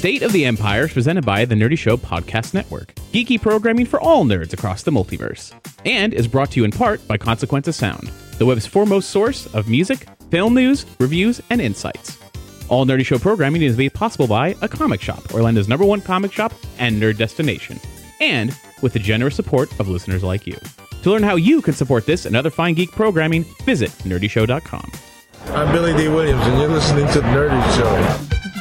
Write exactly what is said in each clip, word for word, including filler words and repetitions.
State of the Empire is presented by the Nerdy Show Podcast Network, geeky programming for all nerds across the multiverse, and is brought to you in part by Consequence of Sound, the web's foremost source of music, film news, reviews, and insights. All Nerdy Show programming is made possible by A Comic Shop, Orlando's number one comic shop and nerd destination, and with the generous support of listeners like you. To learn how you can support this and other fine geek programming, visit nerdy show dot com. I'm Billy D. Williams, and you're listening to The Nerdy Show.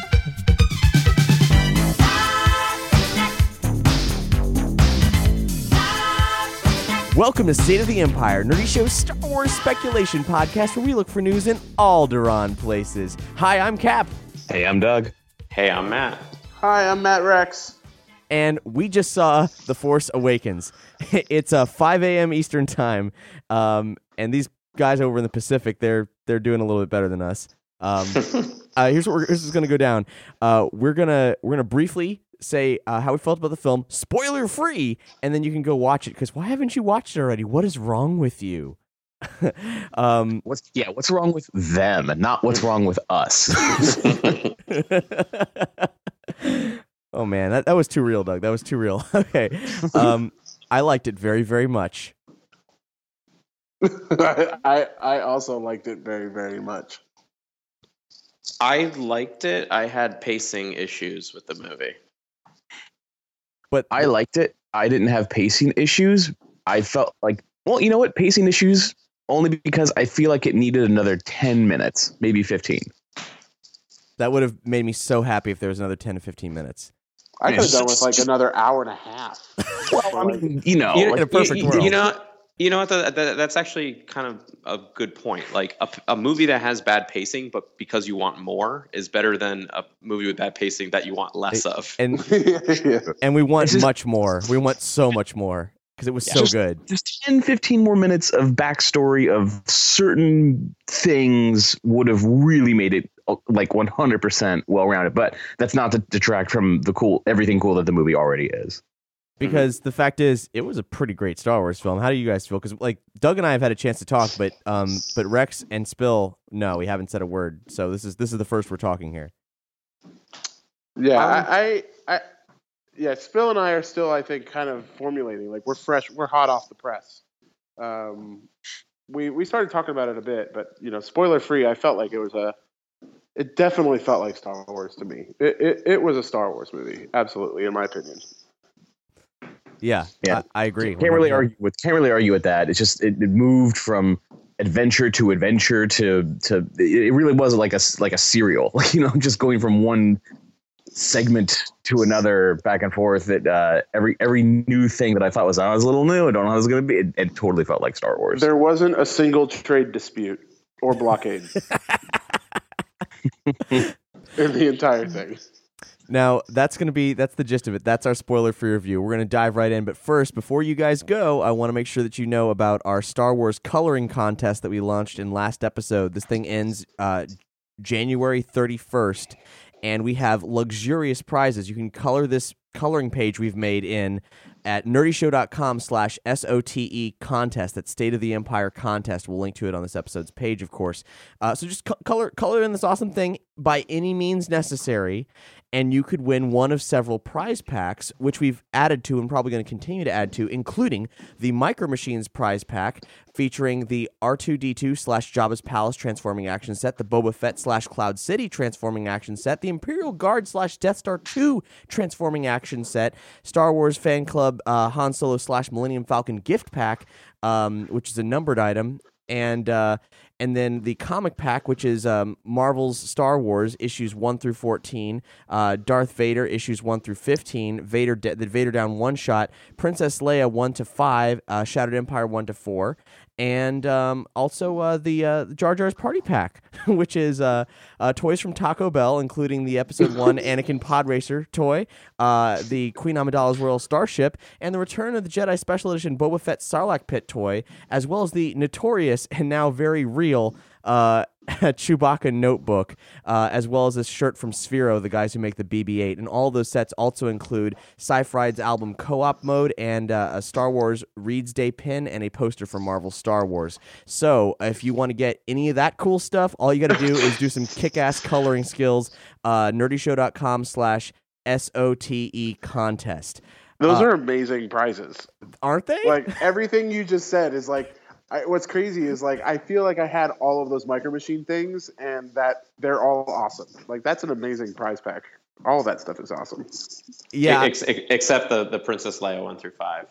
Welcome to State of the Empire, Nerdy Show's Star Wars speculation podcast where we look for news in Alderaan places. Hi, I'm Cap. Hey, I'm Doug. Hey, I'm Matt. Hi, I'm Matt Rex. And we just saw The Force Awakens. It's uh, five a.m. Eastern time, um, and these guys over in the Pacific, they're they're doing a little bit better than us. Um, uh, here's what we're, this is going to go down. Uh, we're gonna we're gonna briefly say uh, how we felt about the film, spoiler free, and then you can go watch it. Because why haven't you watched it already? What is wrong with you? um, what's yeah? What's wrong with them, and not what's wrong with us? Oh man, that, that was too real, Doug. That was too real. Okay, um, I liked it very, very much. I I also liked it very, very much. I liked it. I had pacing issues with the movie. But I liked it. I didn't have pacing issues. I felt like, well, you know what? Pacing issues only because I feel like it needed another ten minutes, maybe fifteen. That would have made me so happy if there was another ten to fifteen minutes. I could have done with like another hour and a half. Well, I mean, you know, you, in a perfect you, world. You know, you know what? The, the, that's actually kind of a good point. Like a, a movie that has bad pacing, but because you want more, is better than a movie with bad pacing that you want less of. And yeah. and we want just, much more. We want so much more because it was yeah, so just, good. Just ten, fifteen more minutes of backstory of certain things would have really made it like one hundred percent well-rounded. But that's not to detract from the cool, everything cool that the movie already is. Because mm-hmm. the fact is, it was a pretty great Star Wars film. How do you guys feel? Because like Doug and I have had a chance to talk, but um, but Rex and Spill, no, we haven't said a word. So this is this is the first we're talking here. Yeah, Um, I, I, I, yeah, Spill and I are still, I think, kind of formulating. Like we're fresh, we're hot off the press. Um, we we started talking about it a bit, but you know, spoiler free. I felt like it was a, it definitely felt like Star Wars to me. It it, it was a Star Wars movie, absolutely, in my opinion. Yeah, yeah, I, I agree. Can't really argue with can't really argue with that. It's just it, it moved from adventure to adventure to to it really was like a like a serial, like you know, just going from one segment to another back and forth. That uh, every every new thing that I thought was I was a little new. I don't know how it was going to be. It, it totally felt like Star Wars. There wasn't a single trade dispute or blockade in the entire thing. Now, that's going to be, that's the gist of it. That's our spoiler-free review. We're going to dive right in. But first, before you guys go, I want to make sure that you know about our Star Wars coloring contest that we launched in last episode. This thing ends uh, January thirty-first, and we have luxurious prizes. You can color this coloring page we've made in at nerdyshow.com slash S-O-T-E contest. That's State of the Empire contest. We'll link to it on this episode's page, of course. Uh, so just co- color color in this awesome thing by any means necessary, and you could win one of several prize packs, which we've added to and probably going to continue to add to, including the Micro Machines prize pack featuring the R two D two slash Jabba's Palace transforming action set, the Boba Fett slash Cloud City transforming action set, the Imperial Guard slash Death Star two transforming action set, Star Wars Fan Club uh, Han Solo slash Millennium Falcon gift pack, um, which is a numbered item, and uh, and then the comic pack, which is um, Marvel's Star Wars issues one through fourteen, uh, Darth Vader issues one through fifteen, Vader de- the Vader Down one shot, Princess Leia one to five, uh, Shattered Empire one to four, and um, also uh, the uh, Jar Jar's Party Pack, which is uh, uh, toys from Taco Bell, including the Episode one Anakin Pod Racer toy, uh, the Queen Amidala's Royal Starship, and the Return of the Jedi Special Edition Boba Fett Sarlacc Pit toy, as well as the notorious and now very real uh, Chewbacca notebook, uh, as well as this shirt from Sphero, the guys who make the B B eight. And all those sets also include Sci-Fried's album Co-op Mode and uh, a Star Wars Reed's Day pin and a poster from Marvel Star Wars. So if you want to get any of that cool stuff, all you got to do is do some kick-ass coloring skills. Uh, nerdyshow.com slash S O T E contest. Those Uh, are amazing prizes. Aren't they? Like everything you just said is like. I, what's crazy is like I feel like I had all of those Micro Machine things, and that they're all awesome. Like that's an amazing prize pack. All of that stuff is awesome. Yeah. Ex- ex- except the the Princess Leia one through five.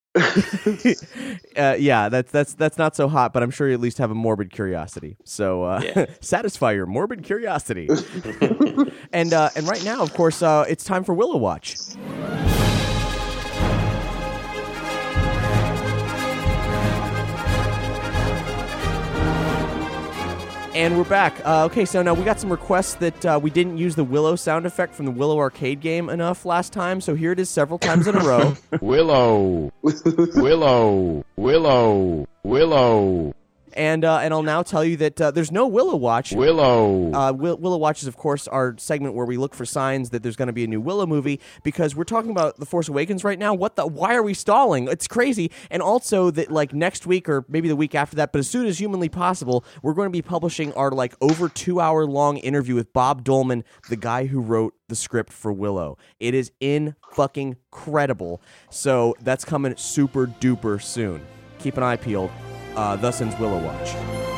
uh, yeah, that's that's that's not so hot, but I'm sure you at least have a morbid curiosity. So uh, Yeah. satisfy your morbid curiosity. and uh, and right now, of course, uh, it's time for Willow Watch. And we're back. Uh, okay, so now we got some requests that uh, we didn't use the Willow sound effect from the Willow arcade game enough last time, so here it is several times in a row. Willow. Willow. Willow. Willow. And uh, and I'll now tell you that uh, there's no Willow Watch. Willow. Uh, Will- Willow Watch is, of course, our segment where we look for signs that there's going to be a new Willow movie, because we're talking about The Force Awakens right now. What the? Why are we stalling? It's crazy. And also that, like, next week or maybe the week after that, but as soon as humanly possible, we're going to be publishing our, like, over two-hour-long interview with Bob Dolman, the guy who wrote the script for Willow. It is in fucking credible. So that's coming super duper soon. Keep an eye peeled. Uh, thus ends Willow Watch.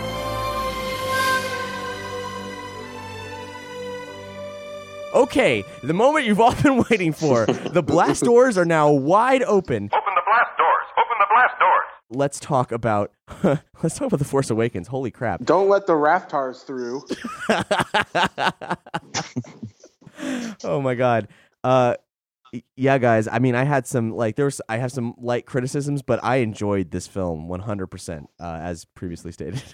Okay, the moment you've all been waiting for. The blast doors are now wide open. Open the blast doors! Open the blast doors! Let's talk about let's talk about The Force Awakens. Holy crap. Don't let the Raftars through. Oh my god. Uh yeah, guys. I mean, I had some like there was I have some light criticisms, but I enjoyed this film one hundred percent, uh, as previously stated.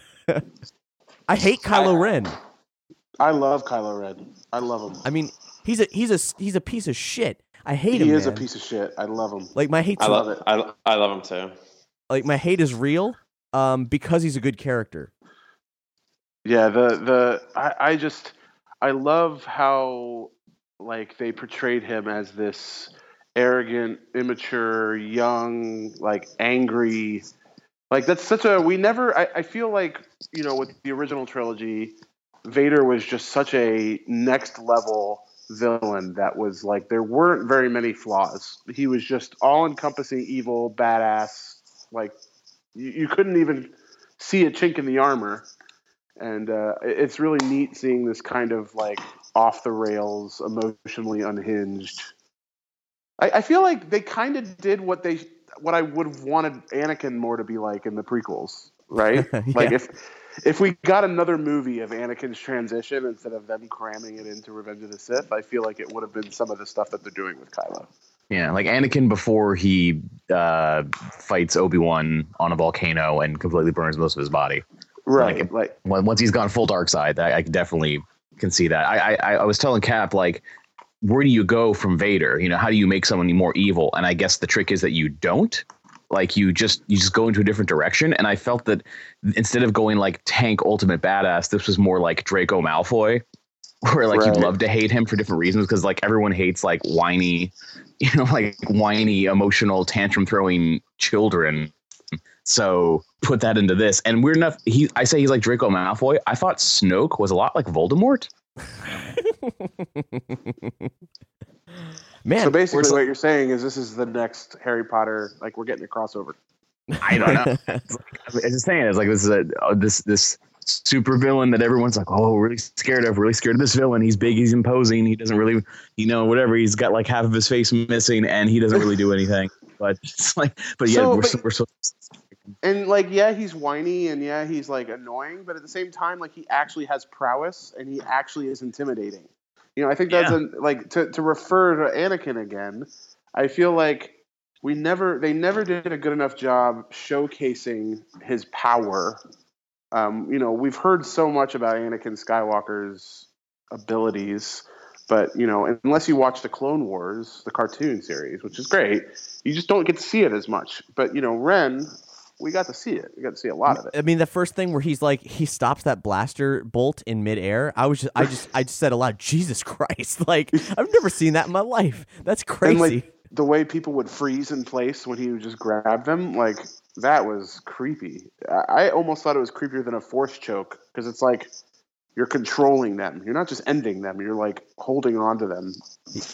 I hate Kylo Ren. I love Kylo Ren. I love him. I mean, he's a he's a he's a piece of shit. I hate him. He is man. a piece of shit. I love him. Like my hate I love love it. I, I love him too. like my hate is real um because he's a good character. Yeah, the the I, I just I love how like they portrayed him as this arrogant, immature, young, like angry. Like that's such a we never I, I feel like, you know, with the original trilogy, Vader was just such a next level villain that was like there weren't very many flaws. He was just all encompassing evil, badass. Like you, you couldn't even see a chink in the armor. And uh, it's really neat seeing this kind of like off the rails, emotionally unhinged. I, I feel like they kind of did what they what I would have wanted Anakin more to be like in the prequels, right? Yeah. Like if if we got another movie of Anakin's transition instead of them cramming it into Revenge of the Sith, I feel like it would have been some of the stuff that they're doing with Kylo. Yeah, like Anakin before he uh, fights Obi-Wan on a volcano and completely burns most of his body. Right, Like, like When- Once he's gone full dark side, I, I definitely can see that. I, I I was telling Cap, like, where do you go from Vader? You know, how do you make someone more evil? And I guess the trick is that you don't. Like you just you just go into a different direction. And I felt that instead of going like tank ultimate badass, this was more like Draco Malfoy, where like Right. you'd love to hate him for different reasons, because like everyone hates like whiny, you know, like whiny, emotional, tantrum throwing children. So put that into this. And weird enough, he I say he's like Draco Malfoy. I thought Snoke was a lot like Voldemort. Man, so basically we're- what you're saying is this is the next Harry Potter, like we're getting a crossover. I don't know. It's like, I'm just saying, it's like this is a uh, this this super villain that everyone's like, oh, really scared of, really scared of this villain. He's big, he's imposing, he doesn't really, you know, whatever. He's got like half of his face missing, and he doesn't really do anything. But it's like, but yeah, So, we're, but- so, we're so. And like, yeah, he's whiny and yeah, he's like annoying, but at the same time, like he actually has prowess and he actually is intimidating. You know, I think that's Yeah. a, like to, to refer to Anakin again. I feel like we never, they never did a good enough job showcasing his power. Um, you know, we've heard so much about Anakin Skywalker's abilities, but you know, unless you watch the Clone Wars, the cartoon series, which is great, you just don't get to see it as much. But you know, Ren, we got to see it. We got to see a lot of it. I mean, the first thing where he's like, he stops that blaster bolt in midair. I was just, I just, I just said aloud, Jesus Christ! Like, I've never seen that in my life. That's crazy. And like the way people would freeze in place when he would just grab them, like that was creepy. I, I almost thought it was creepier than a force choke because it's like you're controlling them. You're not just ending them. You're like holding on to them.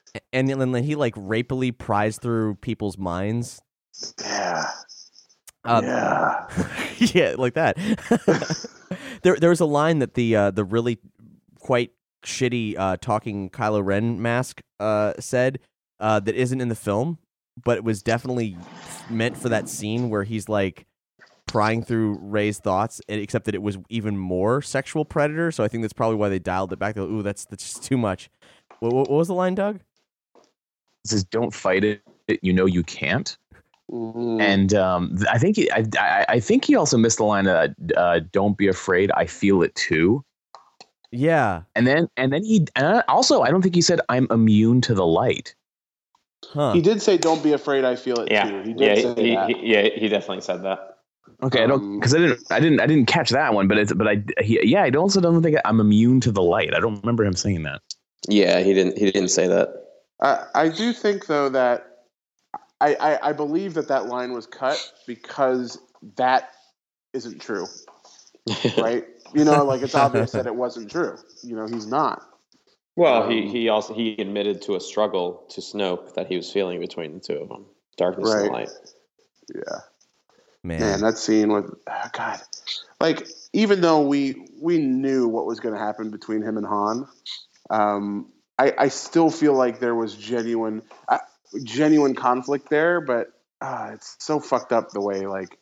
And then he like rapily pries through people's minds. Yeah. Uh, yeah. yeah, like that. there, there was a line that the uh, the really quite shitty uh, talking Kylo Ren mask uh, said uh, that isn't in the film, but it was definitely meant for that scene where he's like prying through Rey's thoughts, except that it was even more sexual predator. So I think that's probably why they dialed it back. They're like, ooh, that's that's just too much. What, what, what was the line, Doug? It says, "Don't fight it. You know you can't." Mm. And um, I think he, I, I, I think he also missed the line, uh, uh, "Don't be afraid. I feel it too." Yeah. And then and then he uh, also I don't think he said, "I'm immune to the light." Huh. He did say, "Don't be afraid. I feel it Yeah, too." He did yeah, say he, that. he, yeah, he definitely said that. Okay, I don't Um, because I didn't I didn't I didn't catch that one, but it's but I he, yeah I also don't think I'm immune to the light. I don't remember him saying that. Yeah, he didn't. He didn't say that. I, I do think though that I, I, I believe that that line was cut because that isn't true, right? You know, like it's obvious that it wasn't true. You know, he's not. Well, Um, he, he also he admitted to a struggle to Snoke that he was feeling between the two of them, darkness and Right. light. Yeah, Man. man, that scene with oh, God, like even though we we knew what was going to happen between him and Han, um, I, I still feel like there was genuine uh, genuine conflict there, but uh, it's so fucked up the way like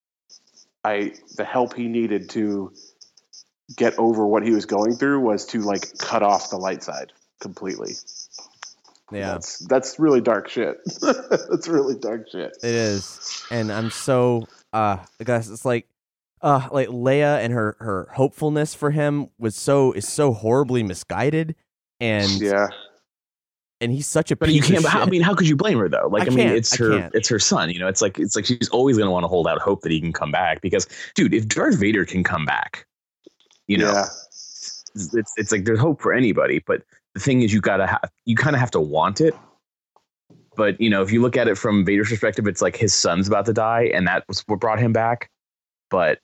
I the help he needed to get over what he was going through was to like cut off the light side completely. Yeah. That's that's really dark shit. That's really dark shit. It is, and I'm so uh, I guess it's like, uh, like Leia and her her hopefulness for him was so is so horribly misguided, and Yeah. and he's such a But piece you can't. of But how, I shit. mean, how could you blame her though? Like, I I, mean, can't, it's I her. can't. It's her son. You know, it's like it's like she's always going to want to hold out hope that he can come back because, dude, if Darth Vader can come back, you know, Yeah. it's it's like there's hope for anybody. But the thing is, you gotta have you kind of have to want it. But you know, if you look at it from Vader's perspective, it's like his son's about to die, and that was what brought him back. But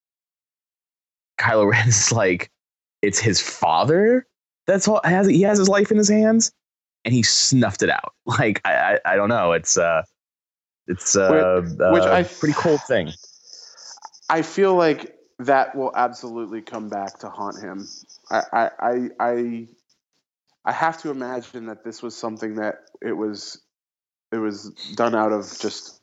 Kylo Ren's like, it's his father that's all has he has his life in his hands, and he snuffed it out. Like I I, I don't know. It's uh it's uh, Which- which uh I- pretty cold thing. I feel like that will absolutely come back to haunt him. I, I, I, I, I have to imagine that this was something that it was, it was done out of just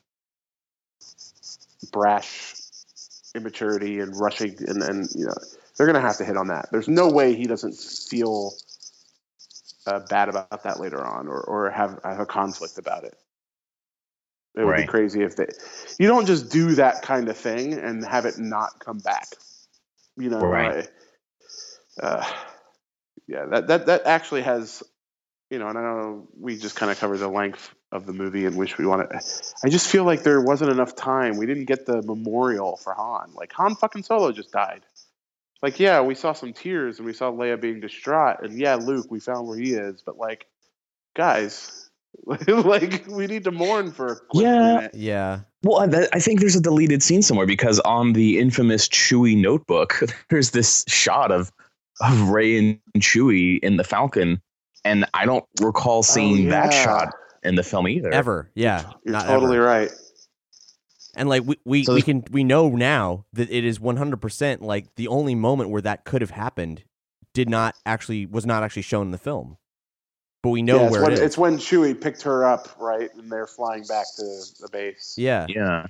brash immaturity and rushing, and, and you know they're gonna have to hit on that. There's no way he doesn't feel uh, bad about that later on, or or have, have a conflict about it. It would be Right. crazy if they. You don't just do that kind of thing and have it not come back. You know, Right. I- uh, yeah, that that that actually has, you know, and I know we just kind of covered the length of the movie and wish we wanted. I just feel like there wasn't enough time. We didn't get the memorial for Han. Like Han fucking Solo just died. Like, yeah, we saw some tears and we saw Leia being distraught, and yeah, Luke, we found where he is, but like, guys. Like we need to mourn for a quick Yeah. minute. Yeah, Well, I, I think there's a deleted scene somewhere because on the infamous Chewie notebook, there's this shot of of Rey and Chewie in the Falcon, and I don't recall seeing that yeah. shot in the film either. ever. Yeah, You're not totally ever. right. And like we we, So we there's- can we know now that it is one hundred percent like the only moment where that could have happened did not actually was not actually shown in the film. But we know yeah, it's where when, it is. it's when Chewie picked her up, right, and they're flying back to the base. Yeah. Yeah.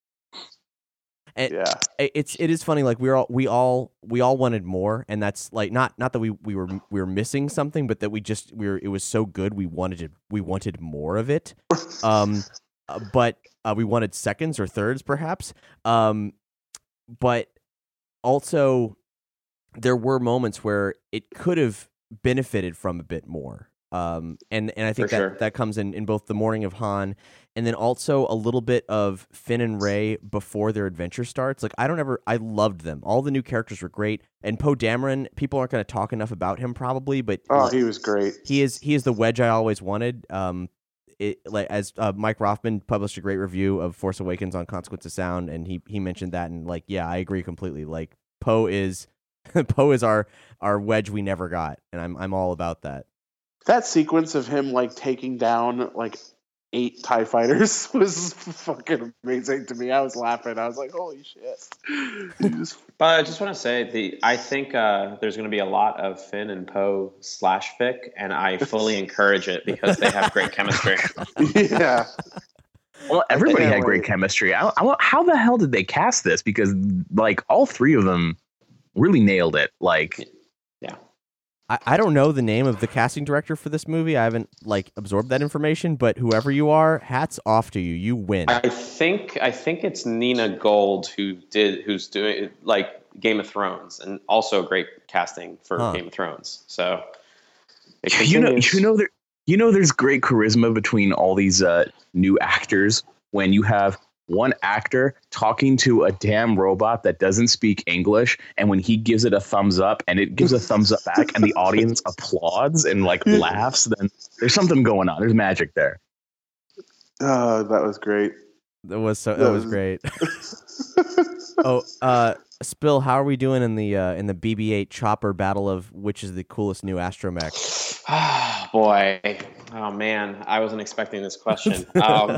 And Yeah. it- it's it is funny like we all we all we all wanted more, and that's like not not that we we were we were missing something, but that we just we were it was so good we wanted it we wanted more of it. Um uh, but uh, we wanted seconds or thirds perhaps. Um but also there were moments where it could have benefited from a bit more. Um, and, and I think For that, sure. that comes in, in both the Morning of Han and then also a little bit of Finn and Rey before their adventure starts. Like, I don't ever, I loved them. All the new characters were great. And Poe Dameron, people aren't going to talk enough about him probably, but Oh, like, he was great. he is, he is the wedge I always wanted. Um, it, like as uh, Mike Rothman published a great review of Force Awakens on Consequence of Sound, and he, he mentioned that, and like, yeah, I agree completely. Like, Poe is, Poe is our, our wedge we never got, and I'm, I'm all about that. That sequence of him like taking down like eight TIE fighters was fucking amazing to me. I was laughing. I was like, holy shit. Just... But I just want to say, the I think uh, there's going to be a lot of Finn and Poe slash Fick, and I fully encourage it because they have great chemistry. Yeah. Well, everybody had wait. great chemistry. I, I, how the hell did they cast this? Because like all three of them really nailed it. Like, yeah. I, I don't know the name of the casting director for this movie. I haven't like absorbed that information, but whoever you are, hats off to you. You win. I think I think it's Nina Gold who did who's doing like Game of Thrones, and also great casting for Huh. Game of Thrones. So it you know, continues. you know, there, you know, there's great charisma between all these uh, new actors when you have one actor talking to a damn robot that doesn't speak English, and when he gives it a thumbs up and it gives a thumbs up back and the audience applauds and like laughs, then there's something going on. There's magic there. Oh, that was great. That was so. That was great. oh, uh, Spill, how are we doing in the uh, in the B B eight chopper battle of which is the coolest new astromech? Oh, boy. Oh, man. I wasn't expecting this question. Um,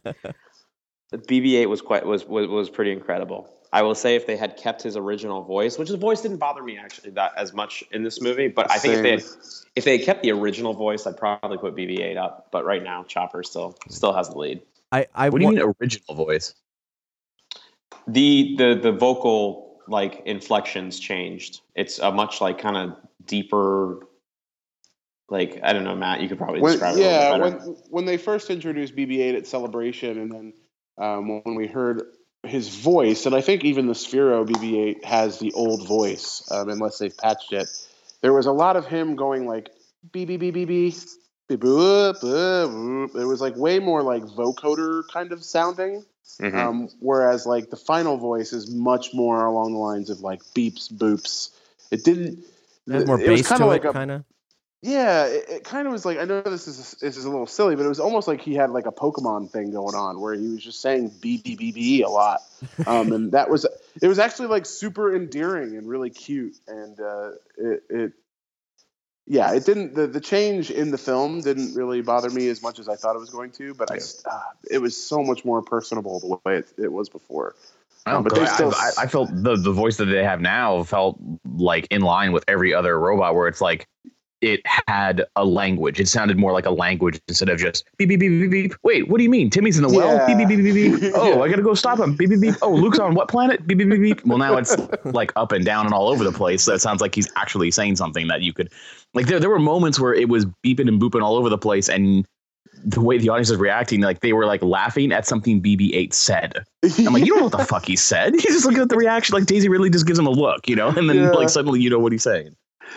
the B B eight was quite was, was was pretty incredible. I will say if they had kept his original voice, which his voice didn't bother me actually that as much in this movie, but I think if they had, if they had kept the original voice, I'd probably put B B eight up. But right now, Chopper still still has the lead. I, I What do you wa- mean original voice? The the the vocal like inflections changed. It's a much like kind of deeper. Like I don't know, Matt. You could probably When, describe yeah, it a little bit better. when when they first introduced B B eight at Celebration, and then um, when we heard his voice, and I think even the Sphero B B eight has the old voice, um, unless they've patched it. There was a lot of him going like beep beep beep beep beep. beep, boop, boop, boop. It was like way more like vocoder kind of sounding, Mhm. um, whereas like the final voice is much more along the lines of like beeps boops. It didn't. it has more it was bass kinda to like it, a- kind of. Yeah, it, it kind of was like, I know this is this is a little silly, but it was almost like he had like a Pokemon thing going on where he was just saying B B B B a lot, um, and that was it was actually like super endearing and really cute, and uh, it, it yeah, it didn't the, the change in the film didn't really bother me as much as I thought it was going to, but I uh, it was so much more personable the way it, it was before. I don't but know, they still I, I, I felt the, the voice that they have now felt like in line with every other robot, where it's like it had a language. It sounded more like a language instead of just beep beep beep beep beep. Wait, what do you mean? Timmy's in the well? Yeah. Beep beep beep beep beep. Oh, Yeah. I gotta go stop him. Beep beep beep. Oh, Luke's on what planet? Beep beep beep beep. Well, now it's like up and down and all over the place. So it sounds like he's actually saying something that you could like. There, there were moments where it was beeping and booping all over the place, and the way the audience was reacting, like they were like laughing at something B B eight said. I'm like, you don't know what the fuck he said. He's just looking at the reaction. Like Daisy really just gives him a look, you know, and then Yeah. like suddenly you know what he's saying.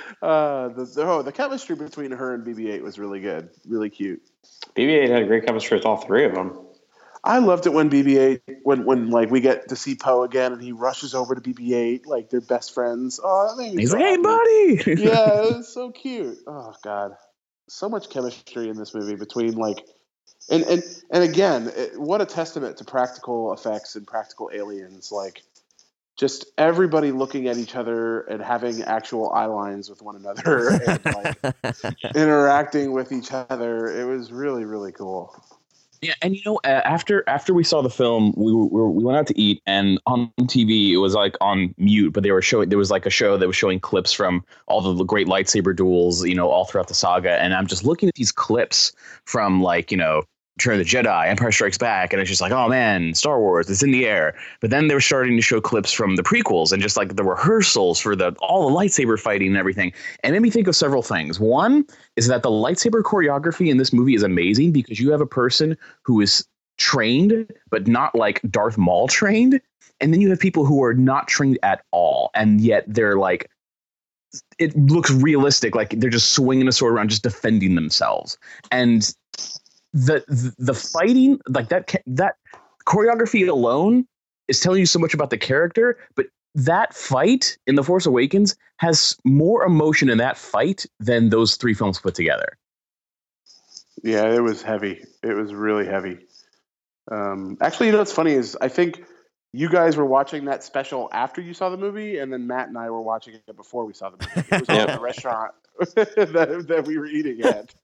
Uh, the, the oh, the chemistry between her and B B eight was really good, really cute. B B eight had great chemistry with all three of them. I loved it when B B eight, when when like we get to see Poe again, and he rushes over to B B eight like they're best friends. Oh, that made me He's so like, hey, happy. buddy. Yeah, it was so cute. Oh God, so much chemistry in this movie between like, and and and again, it, what a testament to practical effects and practical aliens. Like, just everybody looking at each other and having actual eye lines with one another and like interacting with each other. It was really really cool. Yeah, and you know, uh, after after we saw the film, we were, we went out to eat, and on T V it was like on mute, but they were showing there was like a show that was showing clips from all the great lightsaber duels, you know, all throughout the saga, and I'm just looking at these clips from like you know. Return of the Jedi, Empire Strikes Back, and it's just like, oh man, Star Wars, it's in the air. But then they were starting to show clips from the prequels and just like the rehearsals for the all the lightsaber fighting and everything. And it made me think of several things. One is that the lightsaber choreography in this movie is amazing because you have a person who is trained, but not like Darth Maul trained. And then you have people who are not trained at all. And yet they're like, it looks realistic. Like they're just swinging a sword around, just defending themselves. And The, the the fighting like that that choreography alone is telling you so much about the character, but that fight in The Force Awakens has more emotion in that fight than those three films put together. Yeah, it was heavy. It was really heavy. Um, actually, you know what's funny is I think you guys were watching that special after you saw the movie, and then Matt and I were watching it before we saw the movie. It was all in the restaurant that, that we were eating at.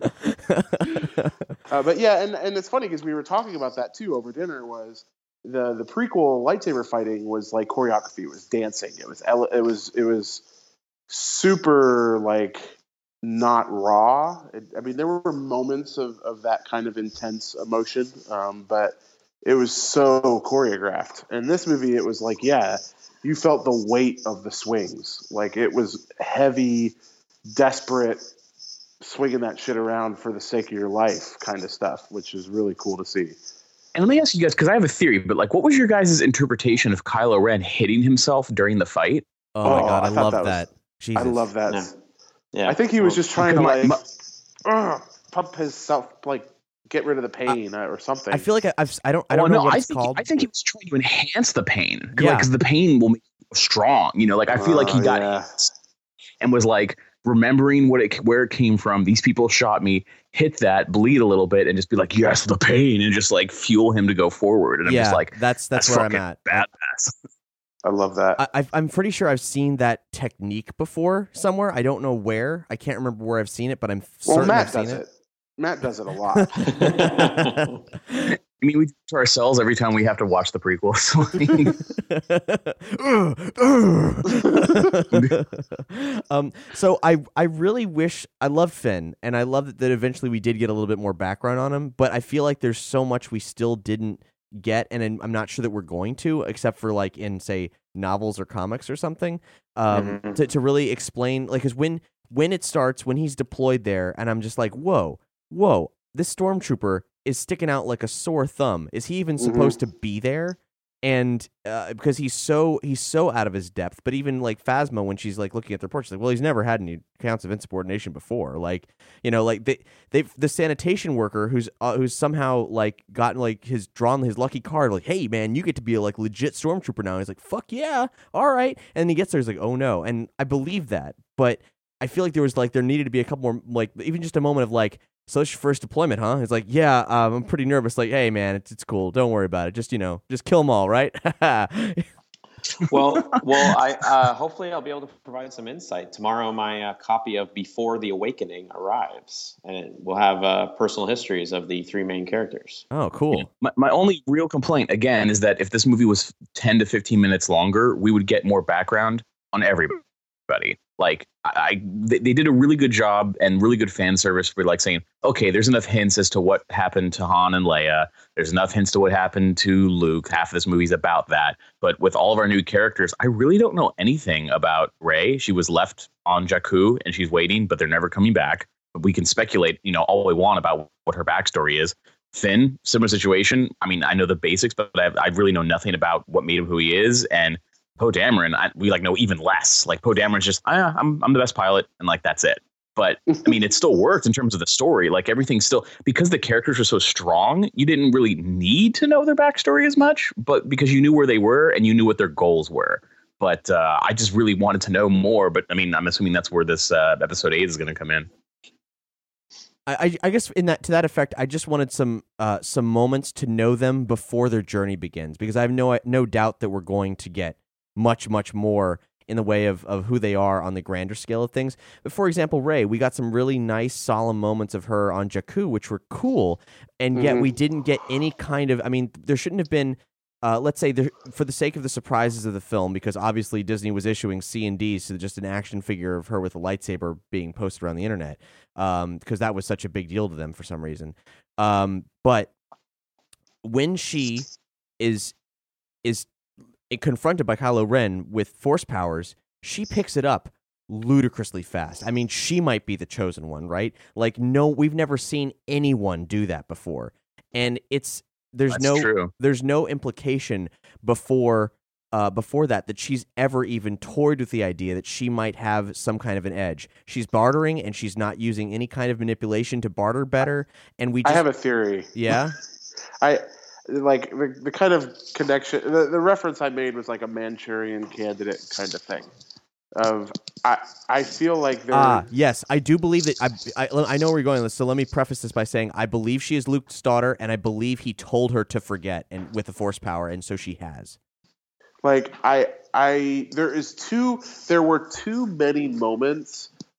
uh, but yeah, and, and it's funny because we were talking about that too over dinner. Was the the prequel lightsaber fighting was like choreography, it was dancing, it was ele- it was it was super like not raw. It, I mean, there were moments of, of that kind of intense emotion, um, but it was so choreographed. And this movie, it was like, yeah, you felt the weight of the swings. Like it was heavy, desperate, swinging that shit around for the sake of your life kind of stuff, which is really cool to see. And let me ask you guys, because I have a theory, but like, what was your guys' interpretation of Kylo Ren hitting himself during the fight? Oh, my God, I, I love that. that. Was, Jesus. I love that. Yeah. Yeah. I think he was just trying to my, like my, uh, pump himself, like get rid of the pain uh, or something. I feel like I, I've I don't I don't well, know no, what I it's think, called. I think he was trying to enhance the pain. Yeah. Because the pain will make you strong. You know, like I feel like he Oh, got yeah. hit and was like remembering what it where it came from. These people shot me, hit that, bleed a little bit, and just be like, yes, the pain, and just like fuel him to go forward. And I'm yeah, just like, that's that's, that's where I'm fucking at. badass. I love that. I, I've- I'm pretty sure I've seen that technique before somewhere. I don't know where. I can't remember where I've seen it, but I'm well, certain Matt I've seen does it. it. Matt does it a lot. I mean, we do it to ourselves every time we have to watch the prequels. um, so I I really wish I love Finn, and I love that, that eventually we did get a little bit more background on him. But I feel like there's so much we still didn't get, and I'm not sure that we're going to, except for like in say novels or comics or something, um, Mhm. to to really explain like because when when it starts when he's deployed there, and I'm just like whoa whoa this stormtrooper is sticking out like a sore thumb. Is he even supposed to be there? And uh, because he's so he's so out of his depth. But even like Phasma, when she's like looking at the report, she's like, "Well, he's never had any counts of insubordination before." Like, you know, like they they the sanitation worker who's uh, who's somehow like gotten like his drawn his lucky card. Like, hey man, you get to be a like legit stormtrooper now. He's like, "Fuck yeah, all right." And then he gets there, he's like, "Oh no," and I believe that, but I feel like there was like there needed to be a couple more like even just a moment of like. So it's your first deployment, huh? It's like, yeah, um, I'm pretty nervous. Like, hey, man, it's it's cool. Don't worry about it. Just, you know, just kill them all, right? well, well, I uh, hopefully I'll be able to provide some insight tomorrow. My uh, copy of Before the Awakening arrives, and it will have uh, personal histories of the three main characters. Oh, cool. My, my only real complaint, again, is that if this movie was ten to fifteen minutes longer, we would get more background on everybody. Like, I, they, they did a really good job and really good fan service for like saying, okay, there's enough hints as to what happened to Han and Leia. There's enough hints to what happened to Luke. Half of this movie's about that. But with all of our new characters, I really don't know anything about Rey. She was left on Jakku and she's waiting, but they're never coming back. But we can speculate, you know, all we want about what her backstory is. Finn, similar situation. I mean, I know the basics, but I, I really know nothing about what made him who he is. And Poe Dameron, I, we like know even less. Like Poe Dameron's just, ah, yeah, I'm I'm the best pilot, and like that's it. But I mean, it still worked in terms of the story. Like everything still, because the characters were so strong, you didn't really need to know their backstory as much, but because you knew where they were and you knew what their goals were. But uh, I just really wanted to know more. But I mean, I'm assuming that's where this uh, episode eight is going to come in. I, I guess in that to that effect, I just wanted some uh, some moments to know them before their journey begins, because I have no no doubt that we're going to get much, much more in the way of, of who they are on the grander scale of things. But for example, Rey, we got some really nice, solemn moments of her on Jakku, which were cool, and yet Mhm. we didn't get any kind of, I mean, there shouldn't have been, uh, let's say, there, for the sake of the surprises of the film, because obviously Disney was issuing C and Ds to just an action figure of her with a lightsaber being posted around the internet, um, because that was such a big deal to them for some reason. Um, but when she is is confronted by Kylo Ren with force powers, she picks it up ludicrously fast. I mean, she might be the chosen one, right? Like, no, we've never seen anyone do that before, and it's there's That's no true. there's no implication before uh, before that that she's ever even toyed with the idea that she might have some kind of an edge. She's bartering, and she's not using any kind of manipulation to barter better. And we just, I have a theory. yeah. I like the, the kind of connection. The, the reference I made was like a Manchurian Candidate kind of thing. Of I I feel like they're Ah, yes, I do believe that. I, I I know where you're going with this. So let me preface this by saying I believe she is Luke's daughter, and I believe he told her to forget and with the Force power, and so she has. like I I there is too there were too many moments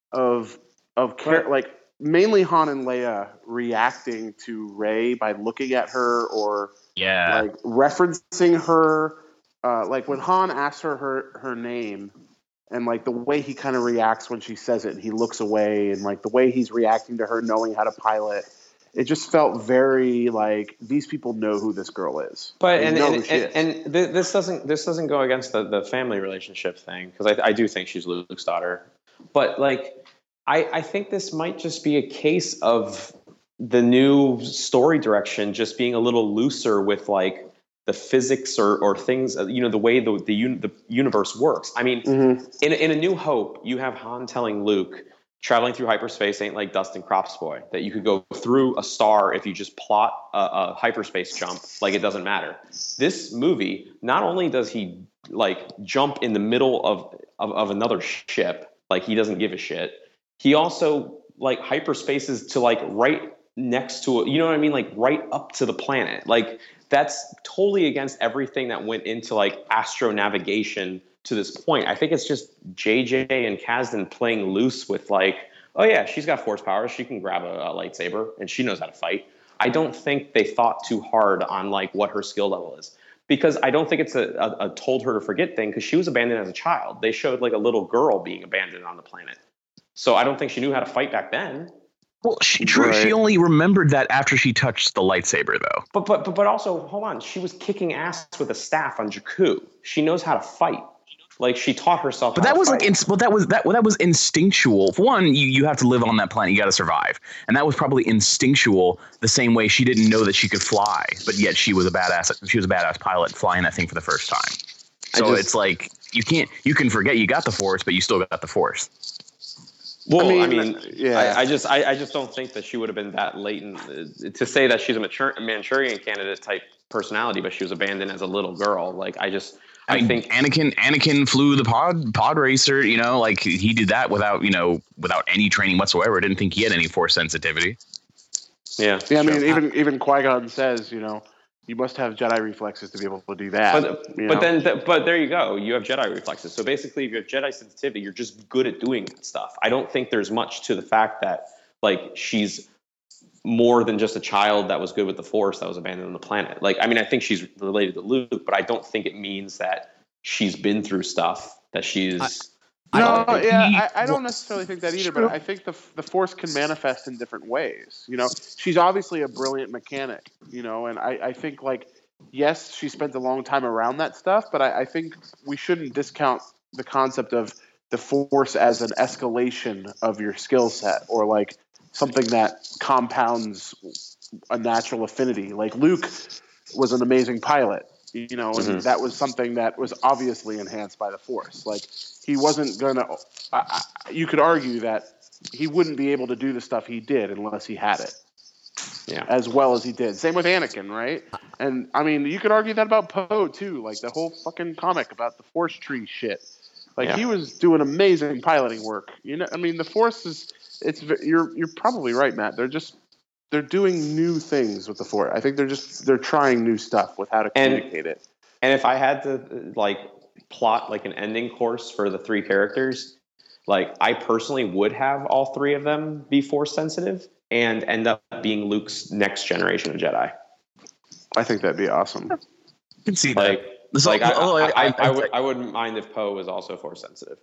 of of char- like mainly Han and Leia reacting to Rey by looking at her or Yeah. like referencing her. Uh, like when Han asks her, her her name, and like the way he kind of reacts when she says it, and he looks away, and like the way he's reacting to her knowing how to pilot, it just felt very like these people know who this girl is. But They and know and, who she and, is. and th- this doesn't this doesn't go against the, the family relationship thing because I, I do think she's Luke's daughter. But like I I think this might just be a case of the new story direction just being a little looser with like the physics or, or things, you know, the way the the, un, the universe works. I mean, Mm-hmm. in in A New Hope, you have Han telling Luke, traveling through hyperspace ain't like dust and crops, boy. That you could go through a star if you just plot a, a hyperspace jump, like it doesn't matter. This movie, not only does he like jump in the middle of of, of another ship, like he doesn't give a shit. He also like hyperspaces to like right next to it. You know what I mean? Like right up to the planet. Like that's totally against everything that went into like astro navigation to this point. I think it's just J J and Kasdan playing loose with like, oh yeah, she's got force powers. She can grab a, a lightsaber and she knows how to fight. I don't think they thought too hard on like what her skill level is because I don't think it's a, a, a told her to forget thing because she was abandoned as a child. They showed like a little girl being abandoned on the planet. So I don't think she knew how to fight back then. Well, she, true. Right. She only remembered that after she touched the lightsaber, though. But but but but also, hold on. She was kicking ass with a staff on Jakku. She knows how to fight. Like she taught herself. But how that to was fight. like, ins- well, that was that. Well, that was instinctual. For one, you you have to live on that planet. You got to survive, and that was probably instinctual. The same way she didn't know that she could fly, but yet she was a badass. She was a badass pilot flying that thing for the first time. So just- it's like you can't. You can forget you got the force, but you still got the force. Well, I I mean, mean, yeah. I, I just, I, I just don't think that she would have been that latent uh, to say that she's a mature, Manchurian candidate type personality, but she was abandoned as a little girl. Like, I just, I, I mean, think, Anakin Anakin flew the pod pod racer. You know, like he did that without you know without any training whatsoever. I didn't think he had any force sensitivity. yeah, Yeah, I sure. mean, even even Qui-Gon says, you know, you must have Jedi reflexes to be able to do that. But you but know? then th- but there you go. You have Jedi reflexes. So basically, if you have Jedi sensitivity, you're just good at doing that stuff. I don't think there's much to the fact that like she's more than just a child that was good with the Force that was abandoned on the planet. Like I mean, I think she's related to Luke, but I don't think it means that she's been through stuff that she's. I- No, I- yeah, I, I don't necessarily think that either, but I think the the Force can manifest in different ways. You know, she's obviously a brilliant mechanic, you know, and I, I think, like, yes, she spent a long time around that stuff, but I, I think we shouldn't discount the concept of the Force as an escalation of your skill set or, like, something that compounds a natural affinity. Like, Luke was an amazing pilot, you know, and Mhm. that was something that was obviously enhanced by the Force. Like, he wasn't gonna. I, I, you could argue that he wouldn't be able to do the stuff he did unless he had it, Yeah. as well as he did. Same with Anakin, right? And I mean, you could argue that about Poe too. Like the whole fucking comic about the Force tree shit. Like Yeah. he was doing amazing piloting work. You know, I mean, the Force is. It's. You're. You're probably right, Matt. They're just. They're doing new things with the Force. I think they're just. They're trying new stuff with how to And- communicate it. And if I had to like plot like an ending course for the three characters, like I personally would have all three of them be Force sensitive and end up being Luke's next generation of Jedi. I think that'd be awesome. I can see Like, that. So- like I, oh, I, I, I- I, would, I wouldn't mind if Poe was also Force sensitive.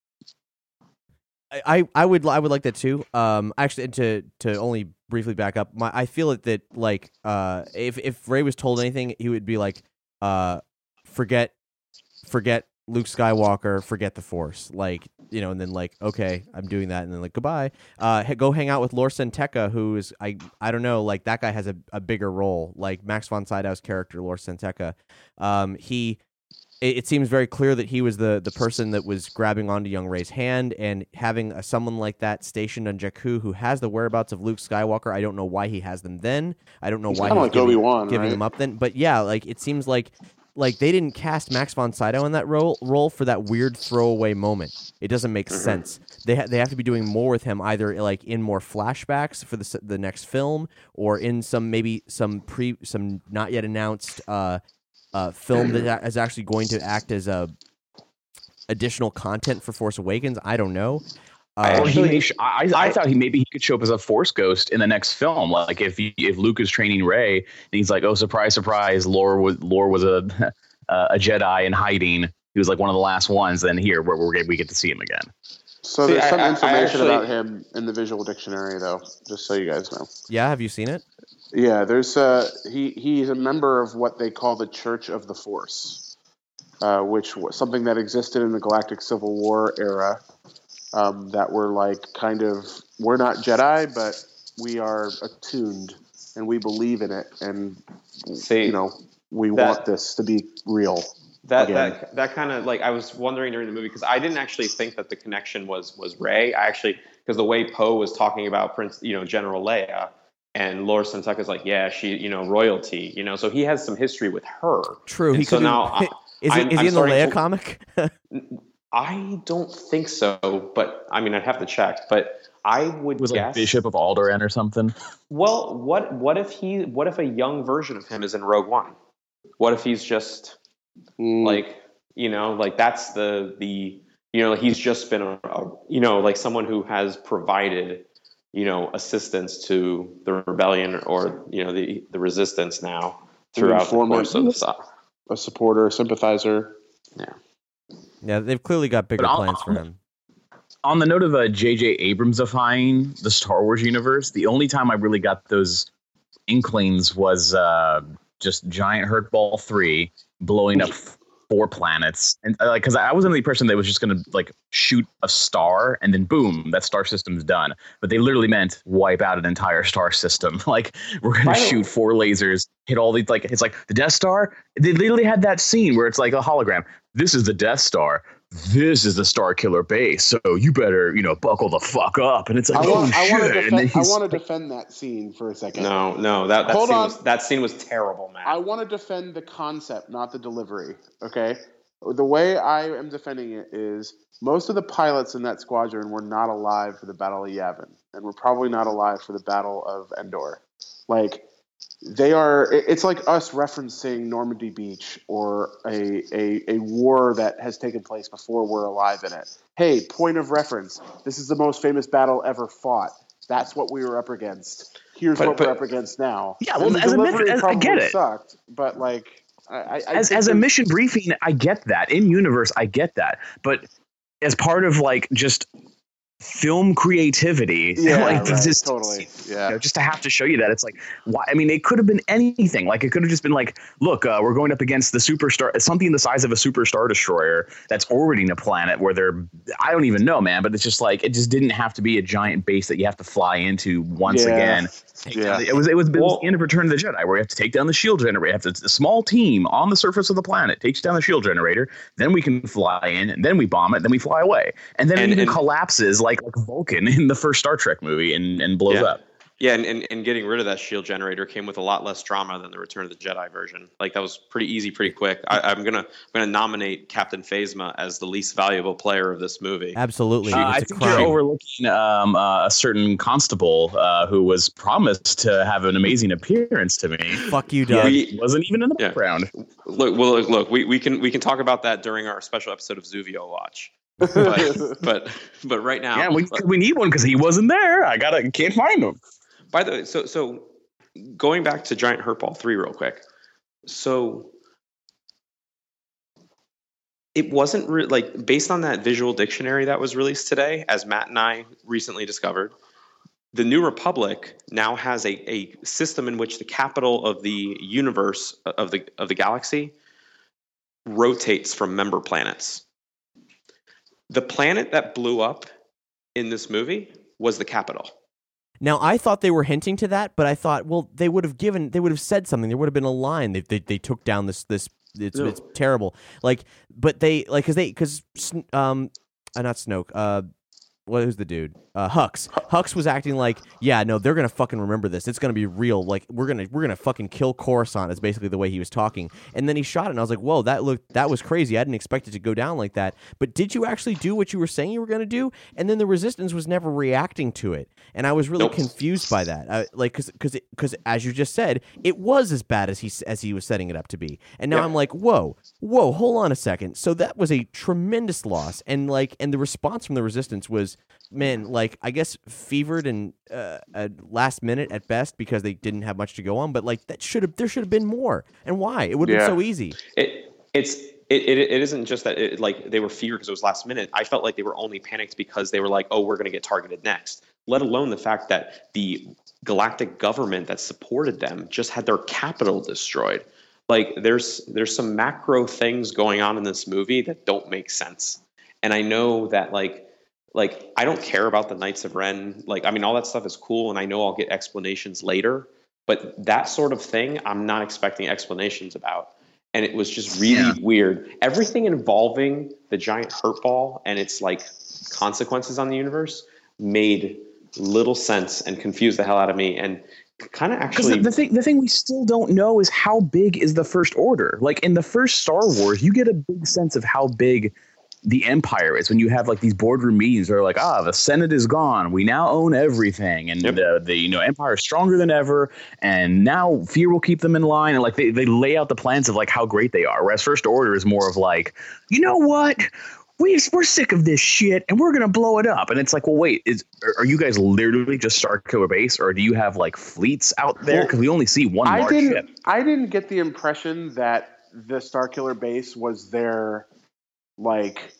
I, I would I would like that too. Um, actually, to to only briefly back up, my I feel it that like uh, if if Rey was told anything, he would be like, uh, forget, forget Luke Skywalker, forget the Force, like you know, and then like okay, I'm doing that, and then like goodbye. Uh, ha- go hang out with Lor San Tekka, who is I I don't know, like that guy has a, a bigger role, like Max von Sydow's character, Lor San Tekka. Um, he. It seems very clear that he was the, the person that was grabbing onto young Rey's hand, and having a, someone like that stationed on Jakku who has the whereabouts of Luke Skywalker. I don't know why he has them then. I don't know He's why kinda he's like giving, Obi-Wan, giving right? them up then. But yeah, like it seems like like they didn't cast Max von Sydow in that role role for that weird throwaway moment. It doesn't make Mm-hmm. sense. They ha- they have to be doing more with him, either like in more flashbacks for the s- the next film, or in some maybe some pre some not yet announced. Uh, Uh, film that is actually going to act as a additional content for Force Awakens. I don't know. I Uh, Or he actually, may sh- I, I, I thought he maybe he could show up as a Force ghost in the next film. Like if he, if Luke is training Rey, and he's like, oh, surprise, surprise, Lore was Lore was a uh, a Jedi in hiding. He was like one of the last ones. Then here, we're, we're we get to see him again. So See, there's some I- I- I information actually- about him in the visual dictionary, though, just so you guys know. yeah, have you seen it? Yeah, there's uh he he's a member of what they call the Church of the Force, uh, which was something that existed in the Galactic Civil War era. Um, that were like kind of we're not Jedi, but we are attuned and we believe in it, and See, you know we that- want this to be real. That again. that that kind of like I was wondering during the movie because I didn't actually think that the connection was was Rey. I actually because the way Poe was talking about Prince, you know, General Leia, and Lord Santuck is like, yeah, she, you know, royalty, you know, so he has some history with her. True. And He so could. now I- is he, I'm- is I'm he in the starting Leia to- comic? I don't think so, but I mean, I'd have to check. But I would It was guess. like Bishop of Alderaan or something. Well, what what if he? What if a young version of him is in Rogue One? What if he's just Mm. like you know, like that's the the you know, like he's just been a, a you know, like someone who has provided you know assistance to the rebellion or you know the the resistance now throughout the informant. course of the stuff. a supporter, a sympathizer. Yeah. Yeah, they've clearly got bigger But I'll- plans for him. On the note of uh, J J Abramsifying the Star Wars universe, the only time I really got those inklings was uh, just Giant Hurt Ball three blowing up four planets, and uh, like because I was under the impression they was just gonna like shoot a star and then boom, that star system's done. But they literally meant wipe out an entire star system. Like we're gonna By the- shoot four lasers, hit all these like it's like the Death Star. They literally had that scene where it's like a hologram. This is the Death Star. This is the Star Killer base. So you better, you know, buckle the fuck up. And it's like, I oh want, I shit. want to And then defend, I he's want to like- defend that scene for a second. No, no, that that Hold scene on. was that scene was terrible, man. I want to defend the concept, not the delivery. Okay, the way I am defending it is most of the pilots in that squadron were not alive for the Battle of Yavin, and were probably not alive for the Battle of Endor. Like they are, it- it's like us referencing Normandy Beach or a, a a war that has taken place before we're alive in it. Hey, point of reference. This is the most famous battle ever fought. That's what we were up against. Here's But- what but- we're up against now. Yeah, well, And the as a myth- delivery as- I probably get it. sucked, but like, I, I, I as think as a there's- mission briefing, I get that. In universe, I get that. But as part of like just film creativity, yeah, like right, just totally, you yeah. know, just to have to show you that it's like, why? I mean, it could have been anything. Like it could have just been like, look, uh, we're going up against the superstar, something the size of a super star destroyer that's orbiting a planet where they're, I don't even know, man. But it's just like it just didn't have to be a giant base that you have to fly into once Yeah. again. Yeah. It was it was, it was Well- the end of Return of the Jedi, where you have to take down the shield generator. You have to, a small team on the surface of the planet takes down the shield generator. Then we can fly in, and then we bomb it. Then we fly away, and then And- it even and- collapses like like Vulcan in the first Star Trek movie, and, and blows Yeah. up. Yeah, and, and, and getting rid of that shield generator came with a lot less drama than the Return of the Jedi version. Like that was pretty easy, pretty quick. I, I'm gonna I'm gonna nominate Captain Phasma as the least valuable player of this movie. Absolutely, Uh, I it's a think you're crime. overlooking um, uh, a certain constable uh, who was promised to have an amazing appearance to me. Fuck you, Yeah, Doug. We- he wasn't even in the Yeah. background. Look, well, look, look, we, we can we can talk about that during our special episode of Zuvio Watch. But but but right now, Yeah, we, but- we need one because he wasn't there. I gotta can't find him. by the way, so so going back to Giant Hurt Ball three real quick. So it wasn't re- like based on that visual dictionary that was released today, as Matt and I recently discovered. The New Republic now has a, a system in which the capital of the universe of the of the galaxy rotates from member planets. The planet that blew up in this movie was the capital. Now, I thought they were hinting to that, but I thought, well, they would have given, they would have said something. There would have been a line. They they, they took down this this. It's No. it's terrible. Like, but they like because they because um, uh, not Snoke. Uh, what who's the dude? Uh, Hux. Hux was acting like, yeah, no, they're gonna fucking remember this. It's gonna be real. Like, we're gonna we're gonna fucking kill Coruscant. Is basically the way he was talking. And then he shot it, and I was like, whoa, that looked that was crazy. I didn't expect it to go down like that. But did you actually do what you were saying you were gonna do? And then the Resistance was never reacting to it, and I was really Nope. confused by that. I, like, because because because as you just said, it was as bad as he as he was setting it up to be. And now Yeah. I'm like, whoa, whoa, hold on a second. So that was a tremendous loss, and like, and the response from the Resistance was was, man, like I guess fevered and uh, at last minute at best because they didn't have much to go on. But like that should have there should have been more. And why? It would have Yeah. been so easy. It it's it it, it isn't just that it, like they were feared because it was last minute. I felt like they were only panicked because they were like, oh, we're going to get targeted next. Let alone the fact that the galactic government that supported them just had their capital destroyed. Like there's there's some macro things going on in this movie that don't make sense. And I know that like like I don't care about the Knights of Ren. Like I mean all that stuff is cool and I know I'll get explanations later, but that sort of thing I'm not expecting explanations about. And it was just really yeah. weird. Everything involving the giant hurt ball and its like consequences on the universe made little sense and confused the hell out of me. And kind of actually the, the thing the thing we still don't know is how big is the First Order. Like in the first Star Wars, you get a big sense of how big the Empire is when you have like these boardroom meetings where like, ah, the Senate is gone, we now own everything, and yep. the the you know Empire is stronger than ever, and now fear will keep them in line, and like they, they lay out the plans of like how great they are. Whereas First Order is more of like, you know what? We, we're sick of this shit and we're going to blow it up. And it's like, well, wait, is are you guys literally just Starkiller Base or do you have like fleets out there? Because we only see one I large didn't, ship. I didn't get the impression that the Starkiller Base was their, like,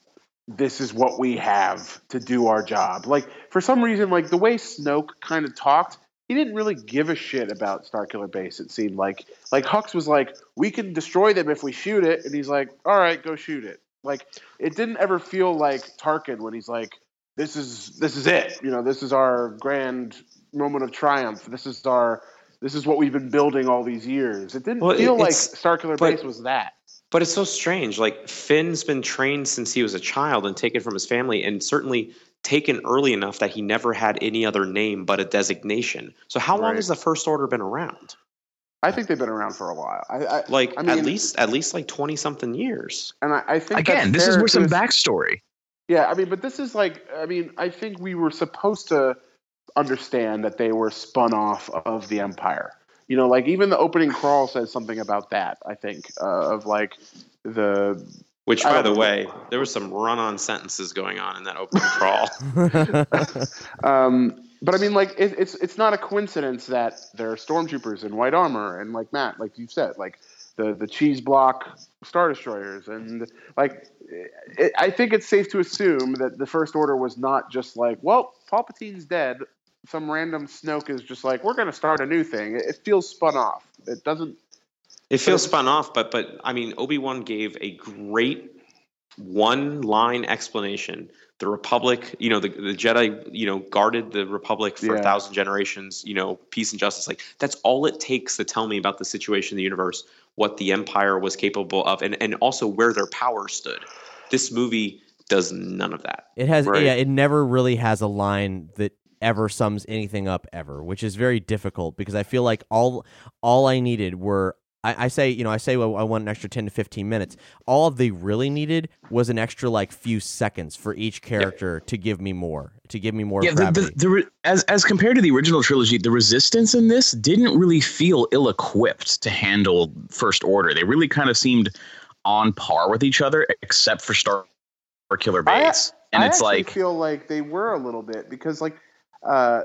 this is what we have to do our job. Like, for some reason, like, the way Snoke kind of talked, he didn't really give a shit about Starkiller Base, it seemed like. Like, Hux was like, we can destroy them if we shoot it. And he's like, all right, go shoot it. Like, it didn't ever feel like Tarkin when he's like, this is this is it. You know, this is our grand moment of triumph. This is our this is what we've been building all these years. It didn't well, feel it, like Starkiller but, Base was that. But it's so strange. Like, Finn's been trained since he was a child and taken from his family, and certainly taken early enough that he never had any other name but a designation. So how long Right. has the First Order been around? I think they've been around for a while. I, I like I mean, at least at least like twenty something years. And I, I think Again, that's this is fair where some to- backstory. Yeah, I mean, but this is like, I mean, I think we were supposed to understand that they were spun off of the Empire. You know, like even the opening crawl says something about that, I think, uh, of like the... Which, I by the don't- way, there were some run-on sentences going on in that opening crawl. um, but I mean, like, it, it's it's not a coincidence that there are stormtroopers in white armor, and like Matt, like you said, like the the cheese block Star Destroyers, and like, it, I think it's safe to assume that the First Order was not just like, well, Palpatine's dead. Some random Snoke is just like, we're going to start a new thing. It, it feels spun off. It doesn't. It feels spun off, but but I mean, Obi-Wan gave a great one-line explanation. The Republic, you know, the, the Jedi, you know, guarded the Republic for Yeah. a thousand generations, you know, peace and justice. Like, that's all it takes to tell me about the situation in the universe, what the Empire was capable of, and, and also where their power stood. This movie does none of that. It has, Right. yeah, it never really has a line that ever sums anything up ever, which is very difficult because I feel like all all I needed were. I, I say, you know, I say well, I want an extra ten to fifteen minutes. All they really needed was an extra like few seconds for each character to give me more, to give me more Yeah, the, gravity. the, the, re- as as compared to the original trilogy, the Resistance in this didn't really feel ill-equipped to handle First Order. They really kind of seemed on par with each other, except for Star Killer Base. I, and I it's actually like, feel like they were a little bit because like uh,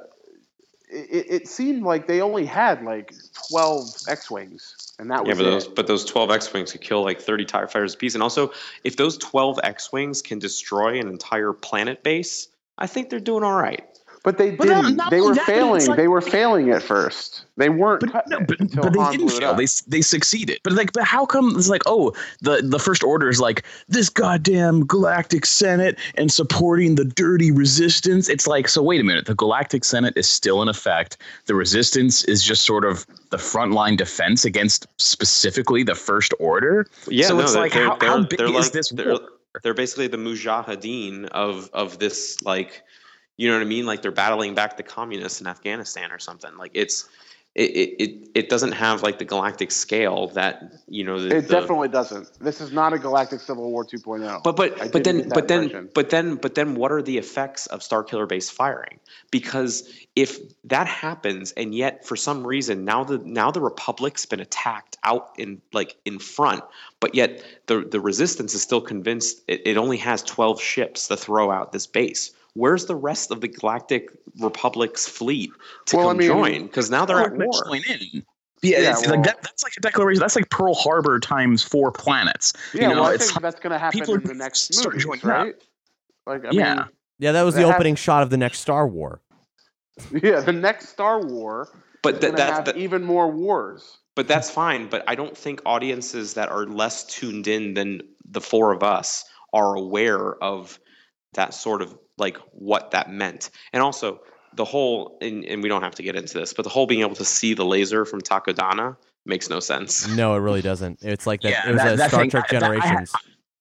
it, it seemed like they only had like twelve X-wings, and that Yeah, was but it. those but those twelve X-wings could kill like thirty TIE fighters apiece. And also, if those twelve X-wings can destroy an entire planet base, I think they're doing all right. But they But not- didn't. not They only were that, but failing. it's like- they were failing at first. They weren't but cutting no, it but, until but they Han didn't blew it fail. up. They they succeeded. But like, but how come it's like, oh, the the First Order is like this goddamn Galactic Senate and supporting the dirty Resistance? It's like, so wait a minute, the Galactic Senate is still in effect. The Resistance is just sort of the frontline defense against specifically the First Order. Yeah, so no, it's they're, like, they're, how, they're, how big they're is like, this they're, war? they're basically the mujahideen of of this, like, you know what I mean? Like, they're battling back the communists in Afghanistan or something. Like, it's it it it doesn't have like the galactic scale that, you know, the, It the, definitely doesn't. This is not a Galactic Civil War two point oh. But I but didn't but then get that but then impression. but then but then what are the effects of Starkiller Base firing? Because if that happens, and yet for some reason now the now the Republic's been attacked out in like in front, but yet the the Resistance is still convinced it, it only has twelve ships to throw out this base. where's the rest of the Galactic Republic's fleet to Well, I come mean- join? Because now they're at war. Join in. Yeah, Yeah, it's well- like that, that's like a declaration. That's like Pearl Harbor times four planets. Yeah, you know, well, I it's think that's going to happen people in the next start movies, joining up. right? Like, I Yeah. mean, Yeah, that was the They have- opening shot of the next Star War. yeah, the next Star War But is that, going to that, have that even more wars. but that's fine. But I don't think audiences that are less tuned in than the four of us are aware of that sort of like what that meant. And also the whole, and, and we don't have to get into this, but the whole being able to see the laser from Takodana makes no sense. No, it really doesn't. It's like that. Yeah, it was that- a that Star thing- Trek that- I- Generations.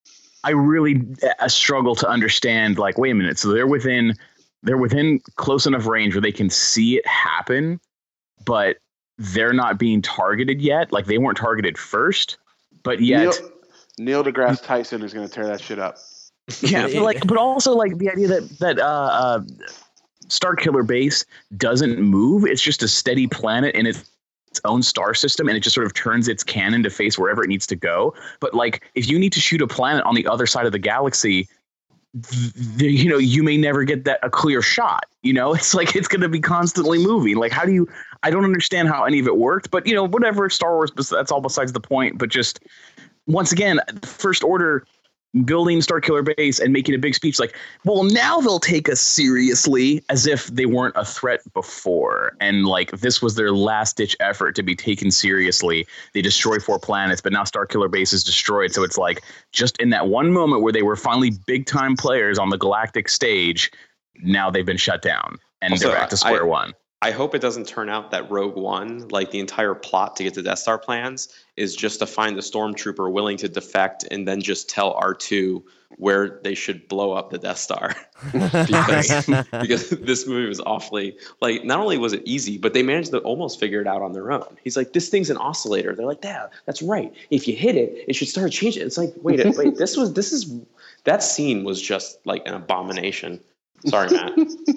I really uh, struggle to understand. Like, wait a minute. So they're within they're within close enough range where they can see it happen, but they're not being targeted yet. Like they weren't targeted first, but yet. Neil, Neil deGrasse Tyson is going to tear that shit up. Yeah, but like, but also like the idea that that uh, uh, Starkiller Base doesn't move; it's just a steady planet in its, its own star system, and it just sort of turns its cannon to face wherever it needs to go. But like, if you need to shoot a planet on the other side of the galaxy, th- th- you know, you may never get that a clear shot. You know, it's like it's going to be constantly moving. Like, how do you? I don't understand how any of it worked, but you know, whatever. Star Wars, that's all besides the point. But just once again, First Order building Starkiller Base and making a big speech like, well, now they'll take us seriously, as if they weren't a threat before. And like this was their last ditch effort to be taken seriously. They destroy four planets, but now Starkiller Base is destroyed. So it's like just in that one moment where they were finally big time players on the galactic stage, now they've been shut down and Also, they're back to square I, one. I hope it doesn't turn out that Rogue One, like the entire plot to get to Death Star plans, is just to find the stormtrooper willing to defect and then just tell R two where they should blow up the Death Star. because, because this movie was awfully, like, not only was it easy, but they managed to almost figure it out on their own. He's like, this thing's an oscillator. They're like, yeah, that's right. If you hit it, it should start changing. It's like, wait, wait, this was, this is, that scene was just like an abomination. Sorry, Matt.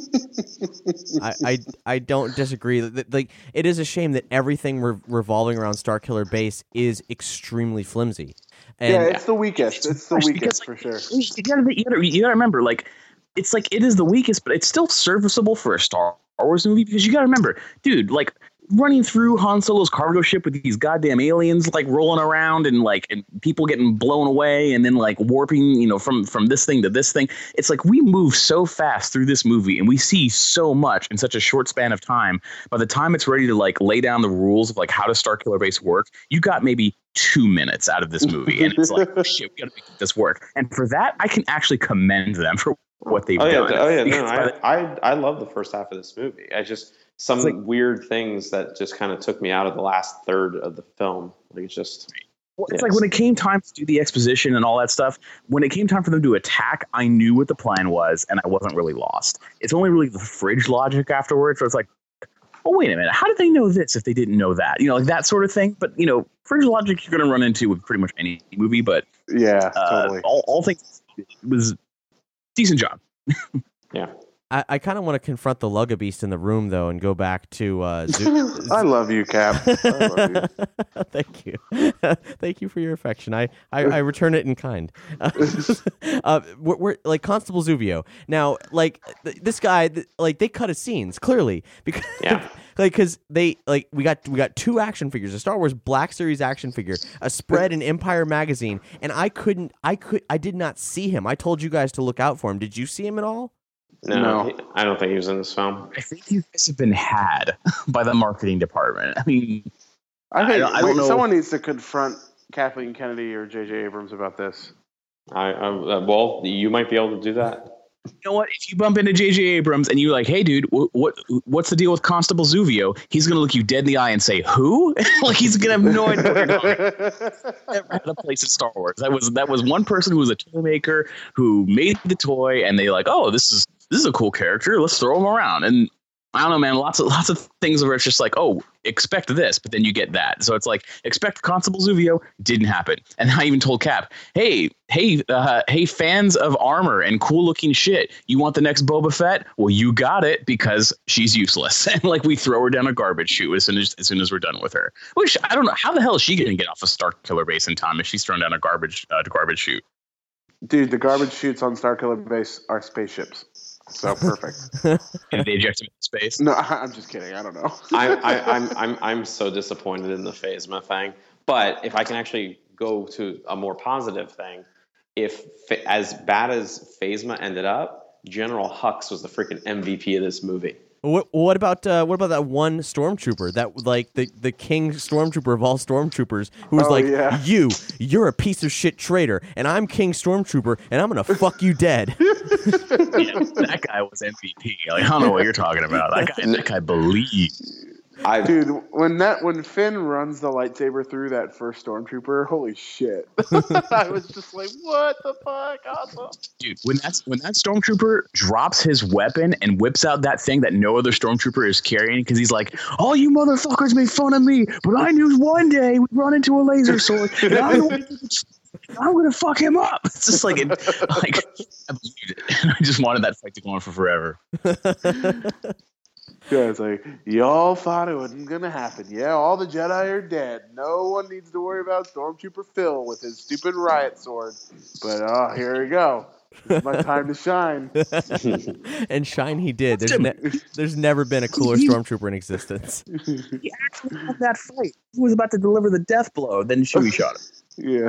I, I I don't disagree. Like, it is a shame that everything re- revolving around Starkiller Base is extremely flimsy. And yeah, it's the weakest. It's the Because, weakest like, for sure. You gotta, you, gotta, you gotta remember, like, it's like it is the weakest, but it's still serviceable for a Star Wars movie because you gotta remember, dude, like running through Han Solo's cargo ship with these goddamn aliens like rolling around and like and people getting blown away and then like warping, you know, from from this thing to this thing. It's like we move so fast through this movie and we see so much in such a short span of time. By the time it's ready to like lay down the rules of like how does Starkiller Base work, you got maybe two minutes out of this movie and it's like, oh, shit, we gotta make this work. And for that, I can actually commend them for what they've Oh yeah, done. oh yeah, no, Because by I, the- I I love the first half of this movie. I just some It's like- weird things that just kind of took me out of the last third of the film. Like it's just Well, it's Yes. like when it came time to do the exposition and all that stuff, when it came time for them to attack, I knew what the plan was and I wasn't really lost. It's only really the fridge logic afterwards where it's like, oh, wait a minute, how did they know this if they didn't know that? You know, like that sort of thing. But, you know, fridge logic you're going to run into with pretty much any movie, but Yeah, uh, totally. all, all things, it was decent job. yeah. I, I kind of want to confront the Lugga Beast in the room, though, and go back to uh, Zo- I love you, Cap. I love you. Thank you. Thank you for your affection. I, I, I return it in kind. uh, we're, we're like Constable Zuvio. Now, like th- this guy, th- like they cut his scenes clearly because, Yeah. like, because they like we got we got two action figures, a Star Wars Black Series action figure, a spread in Empire magazine, and I couldn't, I could, I did not see him. I told you guys to look out for him. Did you see him at all? No, No. he- I don't think he was in this film. I think you guys have been had by the marketing department. I mean, I think I don't- I don't wait, know. someone needs to confront Kathleen Kennedy or J J Abrams about this. I, I uh, well, you might be able to do that. you know what? If you bump into J J Abrams and you're like, "Hey, dude, wh- what what's the deal with Constable Zuvio?" He's gonna look you dead in the eye and say, "Who?" Like he's gonna have no idea what you're talking about. Never had a place at Star Wars. That was that was one person who was a toy maker who made the toy, and they like, "Oh, this is this is a cool character. Let's throw him around." And I don't know, man. Lots of lots of things where it's just like, "Oh, expect this," but then you get that. So it's like, expect Constable Zuvio. Didn't happen. And I even told Cap, "Hey, hey, uh, hey, fans of armor and cool looking shit, you want the next Boba Fett? Well, you got it because she's useless." And like we throw her down a garbage chute as soon as as soon as we're done with her. Which I don't know how the hell is she going to get off a Starkiller Base in time if she's thrown down a garbage uh, garbage chute. Dude, the garbage chutes on Starkiller Base are spaceships. So perfect. And they eject him into space. No, I'm just kidding. I don't know. I, I, I'm I'm I'm so disappointed in the Phasma thing. But if I can actually go to a more positive thing, if as bad as Phasma ended up, General Hux was the freaking M V P of this movie. What what about uh, what about that one stormtrooper, that like the, the king stormtrooper of all stormtroopers, who was Oh, like, yeah. you, you're a piece of shit traitor, and I'm king stormtrooper, and I'm gonna fuck you dead. Yeah, that guy was M V P. Like, I don't know what you're talking about. That guy, that guy believed. I Dude, when that when Finn runs the lightsaber through that first stormtrooper, holy shit! I was just like, "What the fuck?" Awesome. Dude, when that's when that stormtrooper drops his weapon and whips out that thing that no other stormtrooper is carrying, because he's like, "All you motherfuckers make fun of me, but I knew one day we'd run into a laser sword, and I'm gonna, I'm gonna fuck him up." It's just like, it, like I believed it, and I just wanted that fight to go on for forever. Yeah, it's like, y'all thought it wasn't gonna happen. Yeah, all the Jedi are dead. No one needs to worry about Stormtrooper Phil with his stupid riot sword. But oh, here we go. It's my time to shine. And shine he did. There's, ne- there's never been a cooler stormtrooper in existence. He actually had that fight. He was about to deliver the death blow, then Chewie shot him. Yeah.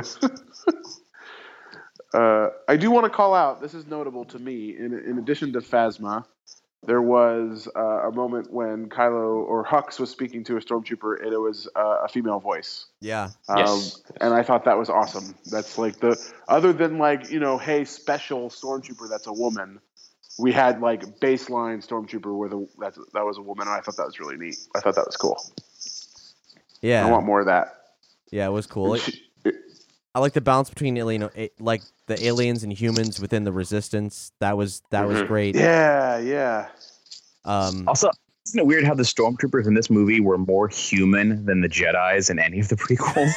uh, I do want to call out, this is notable to me, in, in addition to Phasma, there was uh, a moment when Kylo or Hux was speaking to a stormtrooper, and it was uh, a female voice. Yeah. Um, Yes. And I thought that was awesome. That's like the other than like, you know, hey, special stormtrooper that's a woman. We had like baseline stormtrooper with a that's, that was a woman, and I thought that was really neat. I thought that was cool. Yeah. I want more of that. Yeah, it was cool. And It- she- I like the balance between you know, a- like the aliens and humans within the Resistance. That was that was Mhm. great. yeah, yeah. Um, Also, isn't it weird how the stormtroopers in this movie were more human than the Jedis in any of the prequels?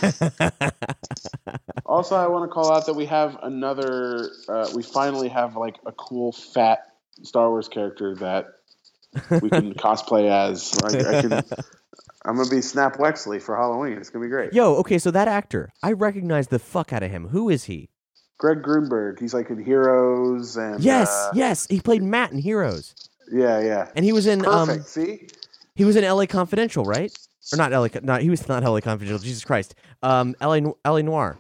Also, I want to call out that we have another. Uh, we finally have like a cool fat Star Wars character that we can cosplay as. I, I can. I'm gonna be Snap Wexley for Halloween. It's gonna be great. Yo, okay, so that actor, I recognize the fuck out of him. Who is he? Greg Grunberg. He's like in Heroes and. Yes, uh, yes, he played Matt in Heroes, Yeah, yeah. and he was in um, Perfect. See. he was in L A Confidential, right? Or not L A? Co- Not he was not L A Confidential. Jesus Christ, um, L A No- L A Noir.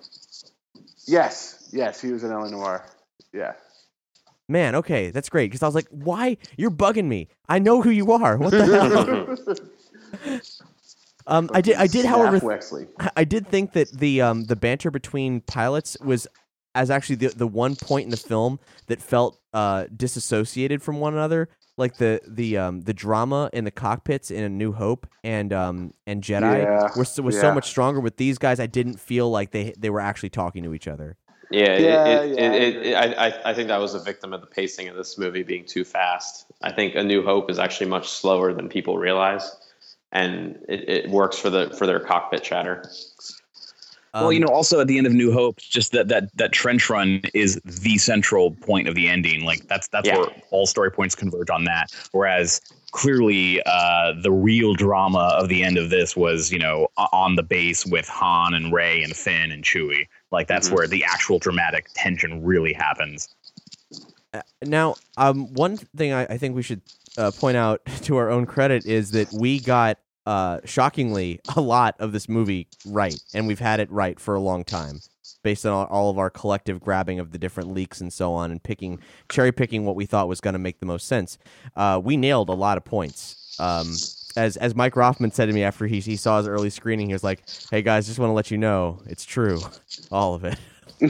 Yes, yes. He was in L A Noir. Yeah. Man, okay, that's great. Because I was like, why? You're bugging me. I know who you are. What the hell? um, I did. I did, Snap however. Wexley. I did think that the um, the banter between pilots was as actually the the one point in the film that felt uh, disassociated from one another, like the the um, the drama in the cockpits in A New Hope and um, and Jedi Yeah, was so, was so yeah. much stronger. With these guys, I didn't feel like they they were actually talking to each other. Yeah, Yeah, it, it, yeah, I it, agree. it, I, I I think that was a victim of the pacing of this movie being too fast. I think A New Hope is actually much slower than people realize, and it, it works for the for their cockpit chatter. Well, Um, you know, also at the end of New Hope, just that that that trench run is the central point of the ending. Like that's that's Yeah. where all story points converge on that. Whereas clearly, uh, the real drama of the end of this was, you know, o- on the base with Han and Rey and Finn and Chewie. Like that's Mhm. where the actual dramatic tension really happens. Uh, Now, um, one thing I, I think we should uh, point out to our own credit is that we got, uh, shockingly, a lot of this movie right, and we've had it right for a long time, based on all, all of our collective grabbing of the different leaks and so on, and picking, cherry picking what we thought was going to make the most sense. Uh, we nailed a lot of points. Um, as as Mike Rothman said to me after he he saw his early screening, he was like, "Hey guys, just want to let you know it's true, all of it."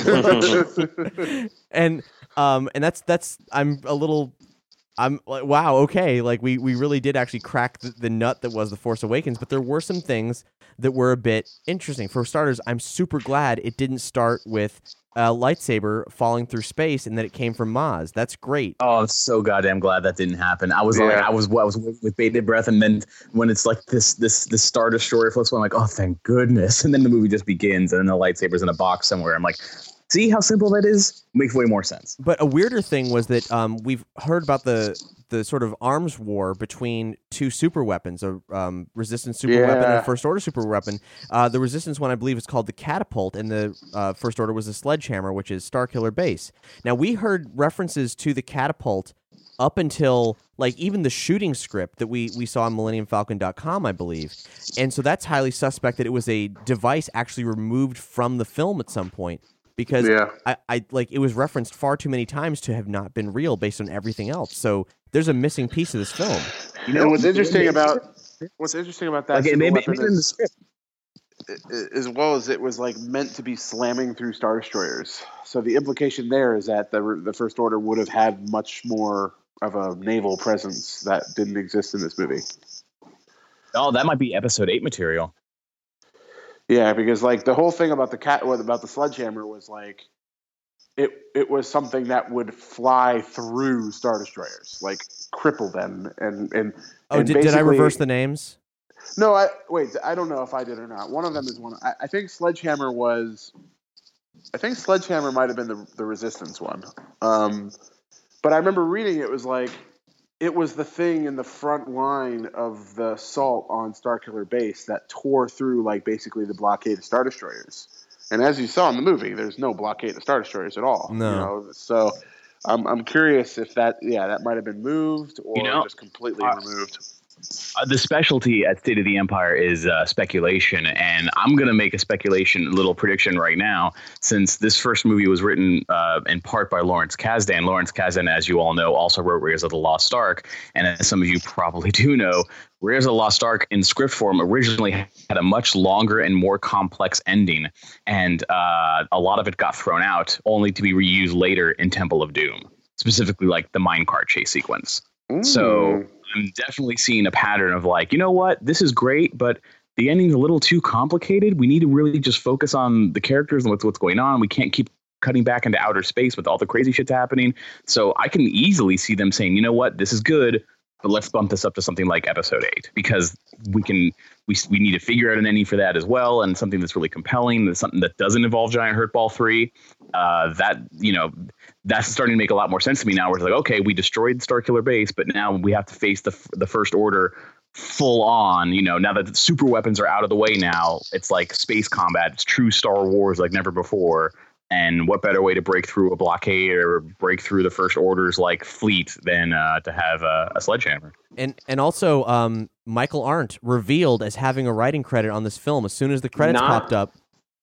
and um and that's that's I'm a little I'm like, wow, okay, like we we really did actually crack the, the nut that was The Force Awakens, but there were some things that were a bit interesting. For starters, I'm super glad it didn't start with a lightsaber falling through space and that it came from Maz. That's great. Oh, I'm so goddamn glad that didn't happen. I was like, Yeah. I was, I was waiting with bated breath, and then when it's like this, this, this Star Destroyer flips, I'm like, oh, thank goodness. And then the movie just begins, and then the lightsaber's in a box somewhere. I'm like, see how simple that is? Makes way more sense. But a weirder thing was that um, we've heard about the the sort of arms war between two super weapons, a um, resistance super weapon and a Yeah. first order super weapon. Uh, the resistance one, I believe, is called the catapult, and the uh, first order was the sledgehammer, which is Starkiller Base. Now, we heard references to the catapult up until like even the shooting script that we, we saw on millennium falcon dot com, I believe. And so that's highly suspect that it was a device actually removed from the film at some point because Yeah. I, I like it was referenced far too many times to have not been real based on everything else. So there's a missing piece of this film. You know and what's interesting about what's interesting about that like it single maybe, weapon maybe in the is, script. as well as it was like meant to be slamming through Star Destroyers. So the implication there is that the the First Order would have had much more of a naval presence that didn't exist in this movie. Oh, that might be episode eight material. Yeah, because like the whole thing about the cat about the sledgehammer was like it it was something that would fly through Star Destroyers, like cripple them and and Oh, and did, did I basically- reverse the names? No, I wait. I don't know if I did or not. One of them is one. I, I think Sledgehammer was. I think Sledgehammer might have been the the Resistance one. Um, but I remember reading it was like it was the thing in the front line of the assault on Starkiller Base that tore through like basically the blockade of Star Destroyers. And as you saw in the movie, there's no blockade of Star Destroyers at all. No. You know? So I'm I'm curious if that yeah that might have been moved or You know, just completely uh, removed. Uh, the specialty at State of the Empire is uh, speculation, and I'm going to make a speculation, a little prediction right now, since this first movie was written uh, in part by Lawrence Kasdan. Lawrence Kasdan, as you all know, also wrote Raiders of the Lost Ark, and as some of you probably do know, Raiders of the Lost Ark in script form originally had a much longer and more complex ending, and uh, a lot of it got thrown out, only to be reused later in Temple of Doom, specifically like the minecart chase sequence. So I'm definitely seeing a pattern of like, you know what, this is great, but the ending's a little too complicated. We need to really just focus on the characters and what's what's going on. We can't keep cutting back into outer space with all the crazy shit's happening. So I can easily see them saying, you know what, this is good, but let's bump this up to something like episode eight, because we can we we need to figure out an ending for that as well, and something that's really compelling. That's something that doesn't involve Giant Hurt Ball three. Uh, that you know. That's starting to make a lot more sense to me now. Where it's like, okay, we destroyed Starkiller Base, but now we have to face the the First Order full on. You know, now that the super weapons are out of the way, now it's like space combat. It's true Star Wars like never before. And what better way to break through a blockade or break through the First Order's like fleet than uh, to have a, a sledgehammer? And and also, um, Michael Arndt revealed as having a writing credit on this film as soon as the credits Not- popped up.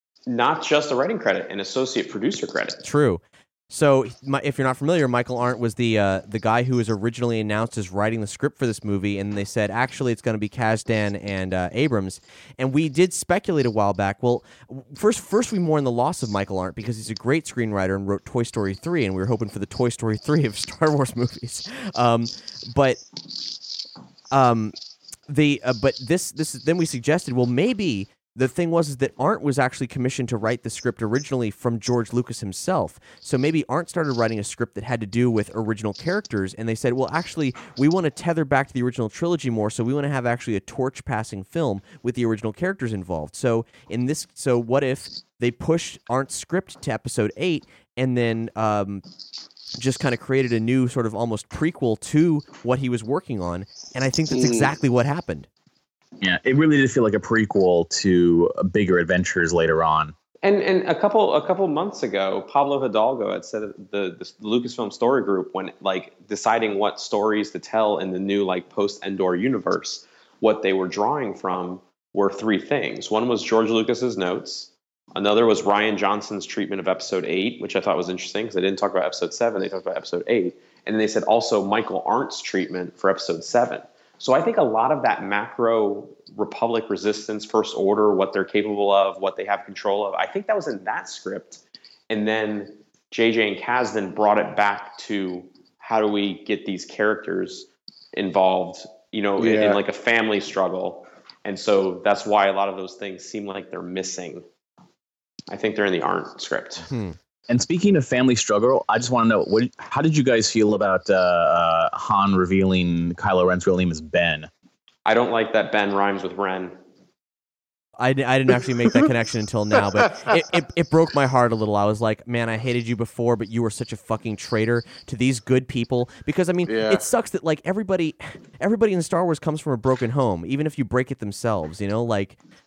Not just a writing credit, an associate producer credit. True. So, my, if you're not familiar, Michael Arndt was the uh, the guy who was originally announced as writing the script for this movie, and they said actually it's going to be Kasdan and uh, Abrams. And we did speculate a while back. Well, first first we mourn the loss of Michael Arndt because he's a great screenwriter and wrote Toy Story three, and we were hoping for the Toy Story three of Star Wars movies. Um, but um, the uh, but this this then we suggested, well, maybe. The thing was is that Arndt was actually commissioned to write the script originally from George Lucas himself. So maybe Arndt started writing a script that had to do with original characters, and they said, well, actually, we want to tether back to the original trilogy more, so we want to have actually a torch-passing film with the original characters involved. So in this, so what if they pushed Arndt's script to episode eight, and then um, just kind of created a new sort of almost prequel to what he was working on? And I think that's exactly what happened. Yeah, it really did feel like a prequel to bigger adventures later on. And and a couple a couple months ago, Pablo Hidalgo had said that the, the Lucasfilm Story Group, when like deciding what stories to tell in the new like post Endor universe, what they were drawing from were three things. One was George Lucas's notes. Another was Rian Johnson's treatment of episode eight, which I thought was interesting because they didn't talk about episode seven, they talked about episode eight. And then they said also Michael Arndt's treatment for episode seven. So I think a lot of that macro Republic resistance, First Order, what they're capable of, what they have control of, I think that was in that script. And then J J and Kasdan brought it back to how do we get these characters involved, you know, in, Yeah. in like a family struggle. And so that's why a lot of those things seem like they're missing. I think they're in the Arndt script. Hmm. And speaking of family struggle, I just want to know, what, how did you guys feel about uh, uh, Han revealing Kylo Ren's real name is Ben? I don't like that Ben rhymes with Ren. I, I didn't actually make that connection until now, but it, it, it broke my heart a little. I was like, man, I hated you before, but you were such a fucking traitor to these good people. Because, I mean, Yeah. it sucks that, like, everybody everybody in Star Wars comes from a broken home, even if you break it themselves, you know? Like,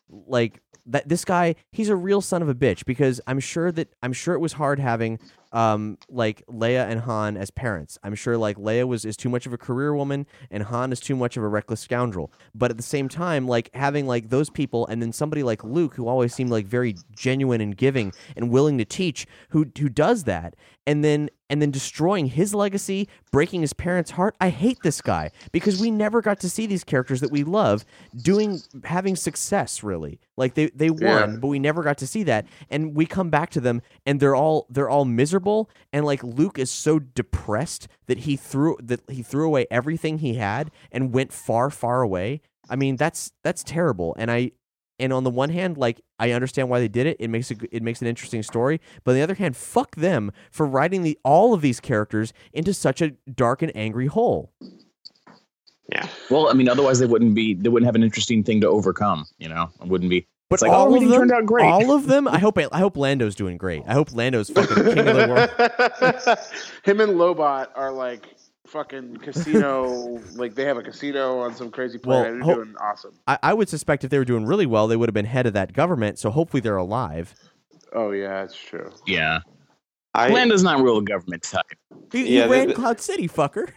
like that this guy, he's a real son of a bitch, because I'm sure that I'm sure it was hard having um like Leia and Han as parents. I'm sure like Leia was is too much of a career woman and Han is too much of a reckless scoundrel. But at the same time, like having like those people, and then somebody like Luke, who always seemed like very genuine and giving and willing to teach, who who does that, and then and then destroying his legacy, breaking his parents' heart. I hate this guy, because we never got to see these characters that we love doing having success, really. Like they, they won, Yeah. but we never got to see that. And we come back to them and they're all they're all miserable, and like Luke is so depressed that he threw that he threw away everything he had and went far, far away. I mean, that's that's terrible. And I And on the one hand, like, I understand why they did it. It makes a, it makes an interesting story. But on the other hand, fuck them for writing the all of these characters into such a dark and angry hole. Yeah. Well, I mean, otherwise they wouldn't be. They wouldn't have an interesting thing to overcome. You know, it wouldn't be. But It's like, all oh, of everything them, turned out great. all of them. I hope I hope Lando's doing great. I hope Lando's fucking king of the world. Him and Lobot are like fucking casino. Like they have a casino on some crazy planet. Well, They're ho- doing awesome. I, I would suspect if they were doing really well, they would have been head of that government. So hopefully they're alive. Oh yeah, that's true. Yeah, I, Lando's not real government type. He, he Yeah, ran the- Cloud City, fucker.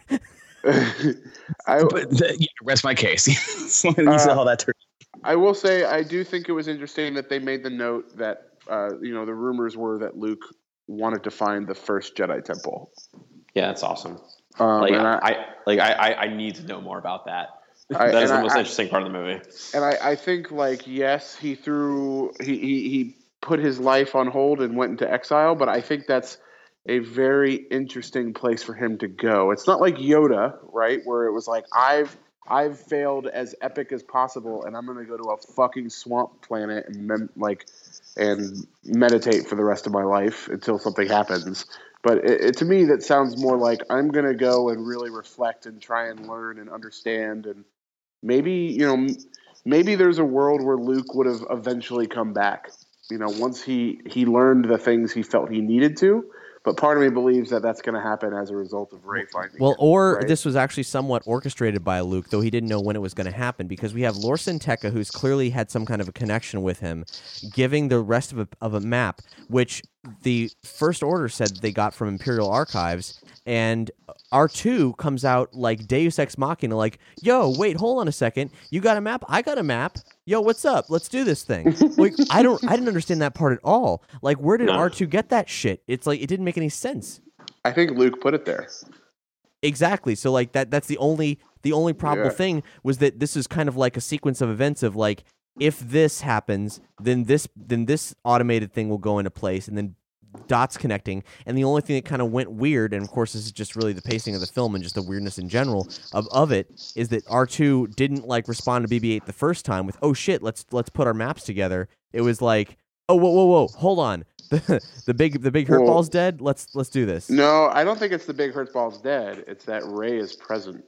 I But the, yeah, rest my case. you saw how that turned. I will say I do think it was interesting that they made the note that uh, you know the rumors were that Luke wanted to find the first Jedi temple. yeah, that's awesome. Um, Like and I, I, I like I, I, I need to know more about that. I- that is and the I- most I- interesting part of the movie. and I, I think like yes, he threw he, he he put his life on hold and went into exile, but I think that's a very interesting place for him to go. It's not like Yoda, right, where it was like I've I've failed as epic as possible, and I'm gonna go to a fucking swamp planet and mem- like and meditate for the rest of my life until something happens. But it, it, to me, that sounds more like I'm gonna go and really reflect and try and learn and understand, and maybe you know, m- maybe there's a world where Luke would have eventually come back. You know, once he he learned the things he felt he needed to. But part of me believes that that's going to happen as a result of Rey finding Well, him, or right? this was actually somewhat orchestrated by Luke, though he didn't know when it was going to happen, because we have Lor San Tekka, who's clearly had some kind of a connection with him, giving the rest of a, of a map, which the First Order said they got from Imperial Archives, and R two comes out like Deus Ex Machina, like, yo, wait, hold on a second, you got a map? I got a map. Yo, what's up? Let's do this thing. Like, I don't, I didn't understand that part at all. Like, where did No. R two get that shit? It's like it didn't make any sense. I think Luke put it there. Exactly. So like that that's the only the only probable Yeah. thing was that this is kind of like a sequence of events of like, if this happens, then this then this automated thing will go into place, and then dots connecting. And the only thing that kind of went weird, and of course this is just really the pacing of the film and just the weirdness in general of, of it, is that R two didn't like respond to B B eight the first time with, oh shit, let's let's put our maps together. It was like, oh whoa whoa whoa, hold on. The, the big the big hurt Whoa. ball's dead. Let's let's do this. No, I don't think it's the big Hurtball's dead. It's that Rey is present.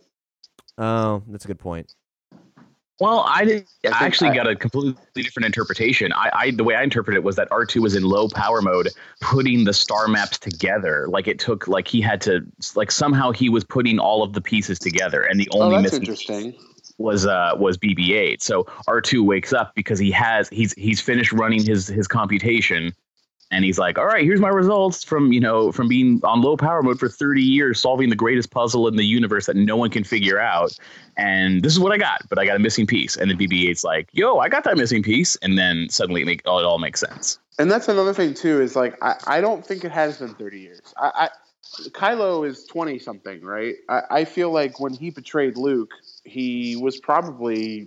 Oh, that's a good point. Well, I did. I I think actually I- got a completely different interpretation. I, I the way I interpreted it was that R two was in low power mode, putting the star maps together. Like it took, like he had to, like somehow he was putting all of the pieces together, and the Oh, only that's missing interesting. was uh was B B eight. So R two wakes up because he has he's he's finished running his his computation. And he's like, all right, here's my results from, you know, from being on low power mode for thirty years, solving the greatest puzzle in the universe that no one can figure out. And this is what I got, but I got a missing piece. And then B B eight's like, yo, I got that missing piece. And then suddenly it, make, oh, it all makes sense. And that's another thing too. Is like I, I don't think it has been thirty years. I, I Kylo is twenty something, right? I, I feel like when he betrayed Luke, he was probably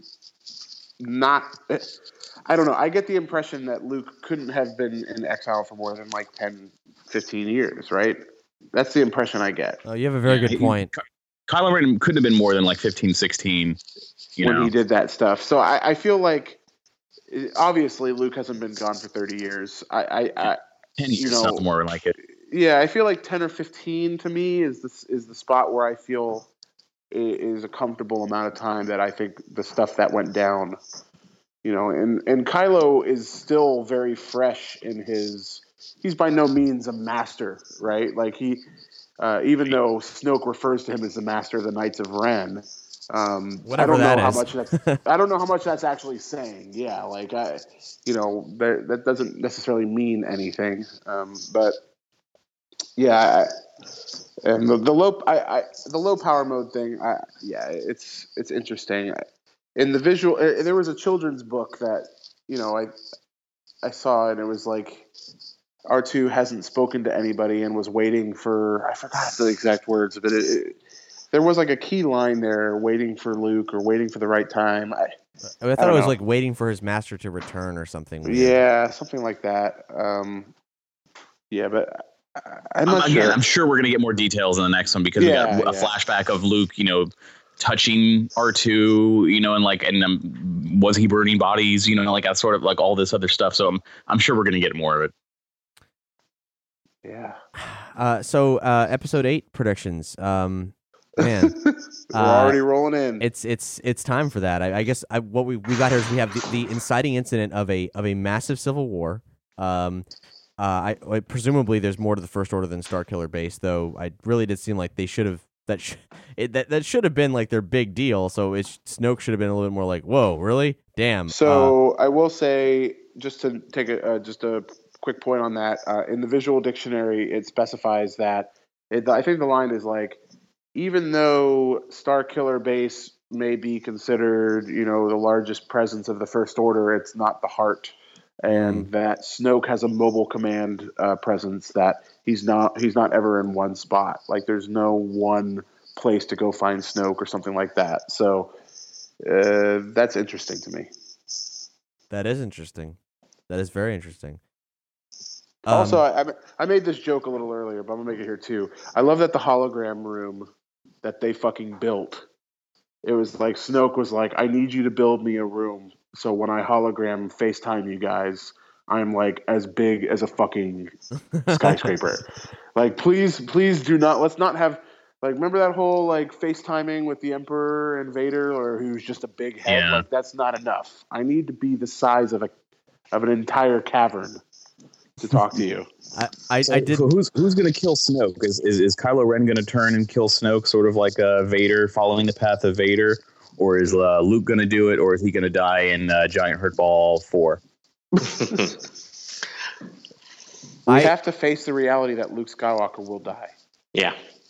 not. I don't know. I get the impression that Luke couldn't have been in exile for more than like ten, fifteen years, right? That's the impression I get. Oh, you have a very Yeah, good he- point. Kylo Ren couldn't have been more than like fifteen, sixteen, you when know. he did that stuff. So I, I feel like obviously Luke hasn't been gone for thirty years. I, I, I ten you years, know, something more like it. yeah, I feel like ten or fifteen to me is this is the spot where I feel i- is a comfortable amount of time that I think the stuff that went down, you know, and and Kylo is still very fresh in his. He's by no means a master, right? Like he, uh, even though Snoke refers to him as the master of the Knights of Ren, Um, Whatever I don't that know is. how much that's. I don't know how much that's actually saying. Yeah, like I, you know, there, that doesn't necessarily mean anything. Um, but yeah, I, and the, the low, I, I, the low power mode thing. I, yeah, it's it's interesting. In the visual, uh, there was a children's book that you know I, I saw, and it was like R two hasn't spoken to anybody and was waiting for. I forgot the exact words, but it, it there was like a key line there, waiting for Luke or waiting for the right time. I, I thought I it was know. like waiting for his master to return or something. Weird. Yeah, something like that. Um, yeah, but I, I'm not um, again, sure. I'm sure we're gonna get more details in the next one because Yeah, we got a yeah. flashback of Luke, you know, touching R two, you know, and like, and um, was he burning bodies, you know, like that sort of like all this other stuff. So I'm I'm sure we're gonna get more of it. Yeah. Uh, so uh, episode eight predictions. Um, man, We're uh, already rolling in. it's it's it's time for that. I, I guess I, what we we got here is we have the, the inciting incident of a of a massive civil war. Um, uh, I, I presumably there's more to the First Order than Starkiller Base, though. I really did seem like they should have that sh- it, that that should have been like their big deal. So it's Snoke should have been a little bit more like, whoa, really? Damn. So uh, I will say, just to take a uh, just a quick point on that, uh, in the visual dictionary, it specifies that it, I think the line is like, even though Starkiller Base may be considered, you know, the largest presence of the First Order, it's not the heart, and mm. that Snoke has a mobile command uh, presence that he's not he's not ever in one spot. Like there's no one place to go find Snoke or something like that. So uh, that's interesting to me. That is interesting. That is very interesting. Also, Um, I, I made this joke a little earlier, but I'm gonna make it here too. I love that the hologram room that they fucking built. It was like Snoke was like, "I need you to build me a room, so when I hologram FaceTime you guys, I'm like as big as a fucking skyscraper. Like, please, please do not. Let's not have like. Remember that whole like FaceTiming with the Emperor and Vader, or who's just a big head? Yeah. Like, that's not enough. I need to be the size of a of an entire cavern to talk to you." I, I, So, I did. so who's who's gonna kill Snoke? Is, is is Kylo Ren gonna turn and kill Snoke, sort of like uh, Vader, following the path of Vader, or is uh, Luke gonna do it, or is he gonna die in uh, Giant Hurt Ball four? We I- have to face the reality that Luke Skywalker will die. Yeah.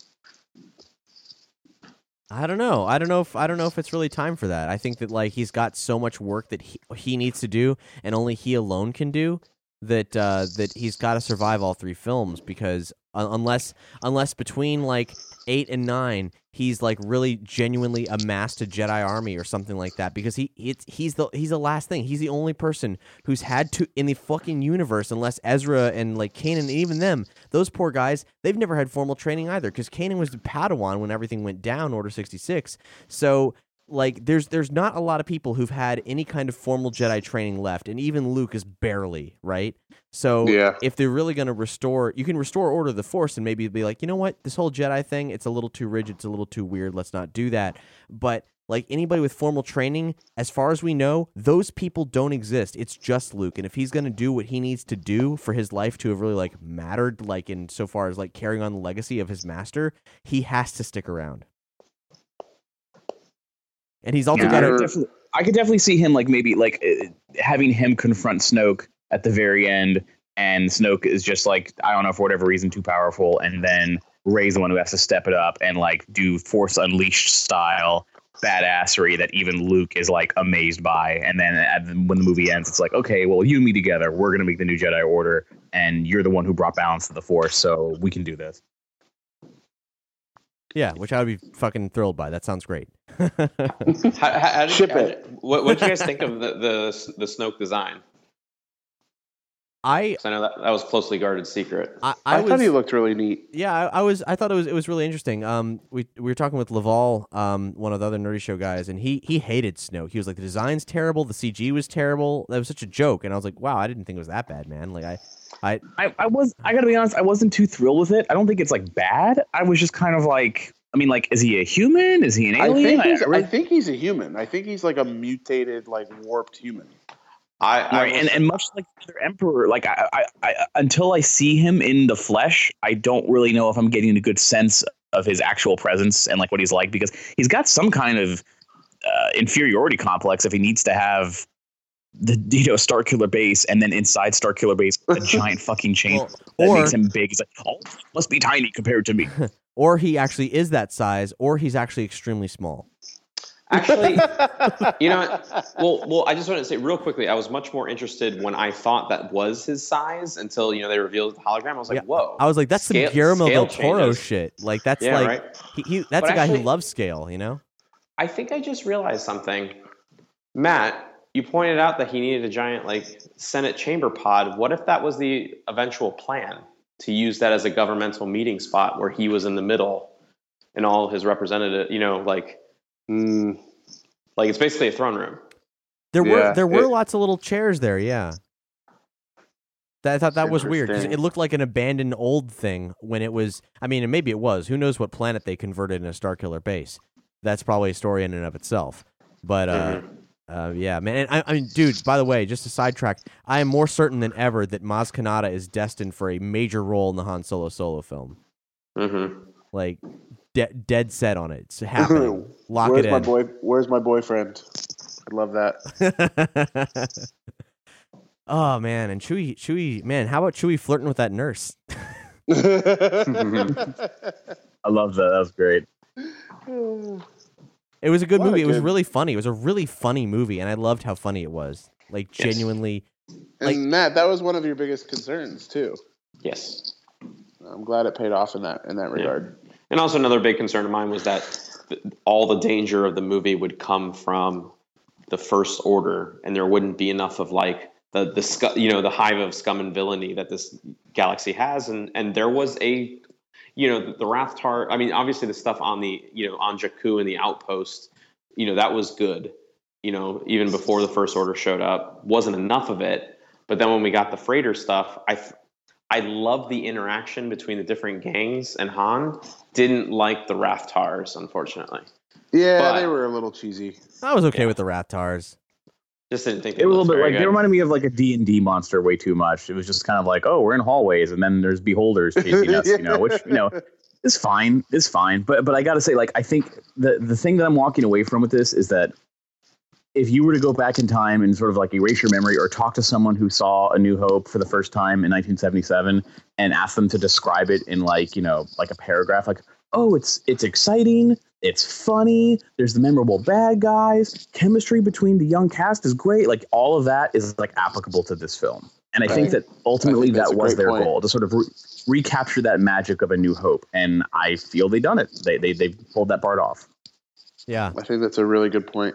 I don't know. I don't know if I don't know if it's really time for that. I think that like he's got so much work that he, he needs to do, and only he alone can do. That uh, that he's got to survive all three films because uh, unless unless between like eight and nine he's like really genuinely amassed a Jedi army or something like that, because he it's he's the he's the last thing. He's the only person who's had to in the fucking universe, unless Ezra and like Kanan and even them, those poor guys, they've never had formal training either, because Kanan was the Padawan when everything went down, Order sixty-six. So like there's there's not a lot of people who've had any kind of formal Jedi training left, and even Luke is barely, right? So Yeah. if they're really going to restore, you can restore Order of the Force and maybe be like, you know what, this whole Jedi thing, it's a little too rigid, it's a little too weird, let's not do that. But like anybody with formal training, as far as we know, those people don't exist. It's just Luke, and if he's going to do what he needs to do for his life to have really like mattered, like in so far as like carrying on the legacy of his master, he has to stick around. And he's also Yeah, got I, to. could definitely, I could definitely see him like maybe like uh, having him confront Snoke at the very end, and Snoke is just like, I don't know, for whatever reason too powerful, and then Rey's the one who has to step it up and like do Force Unleashed style badassery that even Luke is like amazed by. And then at the, when the movie ends, it's like, okay, well, you and me together, we're gonna make the new Jedi Order, and you're the one who brought balance to the Force, so we can do this. Yeah, which I would be fucking thrilled by. That sounds great. How, how, how did, Ship how, it. What, what did you guys think of the, the the Snoke design? I 'Cause I know that that was closely guarded secret. I, I, I, was, thought he looked really neat. Yeah, I, I was. I thought it was. It was really interesting. Um, we we were talking with Laval, um, one of the other Nerdy Show guys, and he he hated Snoke. He was like, the design's terrible, the C G was terrible. That was such a joke, and I was like, wow, I didn't think it was that bad, man. Like I, I, I, I was I gotta be honest, I wasn't too thrilled with it. I don't think it's like bad. I was just kind of like, I mean, like, is he a human? Is he an I alien? think he's, I, I think he's a human. I think he's like a mutated, like warped human. I, I right, was- and, and much like the other Emperor, like I, I, I, until I see him in the flesh, I don't really know if I'm getting a good sense of his actual presence and like what he's like, because he's got some kind of uh, inferiority complex if he needs to have the you know Starkiller Base, and then inside Starkiller Base a giant fucking chain well, that or, makes him big. He's like, oh, must be tiny compared to me. Or he actually is that size, or he's actually extremely small. Actually, you know, well, well, I just wanted to say real quickly, I was much more interested when I thought that was his size until, you know, they revealed the hologram. I was like, yeah, whoa. I was like, that's scale, some Guillermo del Toro changes. shit. Like, that's yeah, like, right? he, he, that's but a guy actually, who loves scale, you know? I think I just realized something. Matt, you pointed out that he needed a giant, like, Senate chamber pod. What if that was the eventual plan, to use that as a governmental meeting spot where he was in the middle and all his representative, you know, like, mm, like it's basically a throne room. There Yeah, were there were it- lots of little chairs there, yeah. That, I thought that was weird because Interesting. it looked like an abandoned old thing when it was. I mean, and maybe it was. Who knows what planet they converted in a Starkiller Base? That's probably a story in and of itself. But uh, uh, yeah, man. And I, I mean, dude. By the way, just a sidetrack. I am more certain than ever that Maz Kanata is destined for a major role in the Han Solo solo film. Mm-hmm. Like, de- dead set on it. It's happening. Lock Where's it my in. boy? Where's my boyfriend? I love that. Oh man, and Chewie, Chewie, man, how about Chewie flirting with that nurse? I love that. That was great. It was a good What a movie. It was good- really funny. It was a really funny movie, and I loved how funny it was. Like Yes. genuinely, And like- Matt, that was one of your biggest concerns too. Yes. I'm glad it paid off in that in that regard. And also another big concern of mine was that th- all the danger of the movie would come from the First Order, and there wouldn't be enough of like the the scu- you know the hive of scum and villainy that this galaxy has, and and there was a you know the, the Rathtar. I mean, obviously the stuff on the you know on Jakku and the outpost, you know that was good. You know, even before the First Order showed up, wasn't enough of it. But then when we got the freighter stuff, I. I love the interaction between the different gangs, and Han didn't like the Rathtars, unfortunately. Yeah, But- they were a little cheesy. I was okay Yeah. with the Rathars. Just didn't think It was a little bit like good. they reminded me of like a D and D monster way too much. It was just kind of like, oh, we're in hallways, and then there's beholders chasing us, you know, which you know is fine, is fine. But but I got to say, like, I think the the thing that I'm walking away from with this is that if you were to go back in time and sort of like erase your memory or talk to someone who saw A New Hope for the first time in nineteen seventy-seven and ask them to describe it in like, you know, like a paragraph, like, oh, it's it's exciting, it's funny, there's the memorable bad guys, chemistry between the young cast is great. Like all of that is like applicable to this film. And I think Right. that ultimately I think that's that a was great their point. goal, to sort of re- recapture that magic of A New Hope. And I feel they done it. They they they pulled that part off. Yeah, I think that's a really good point.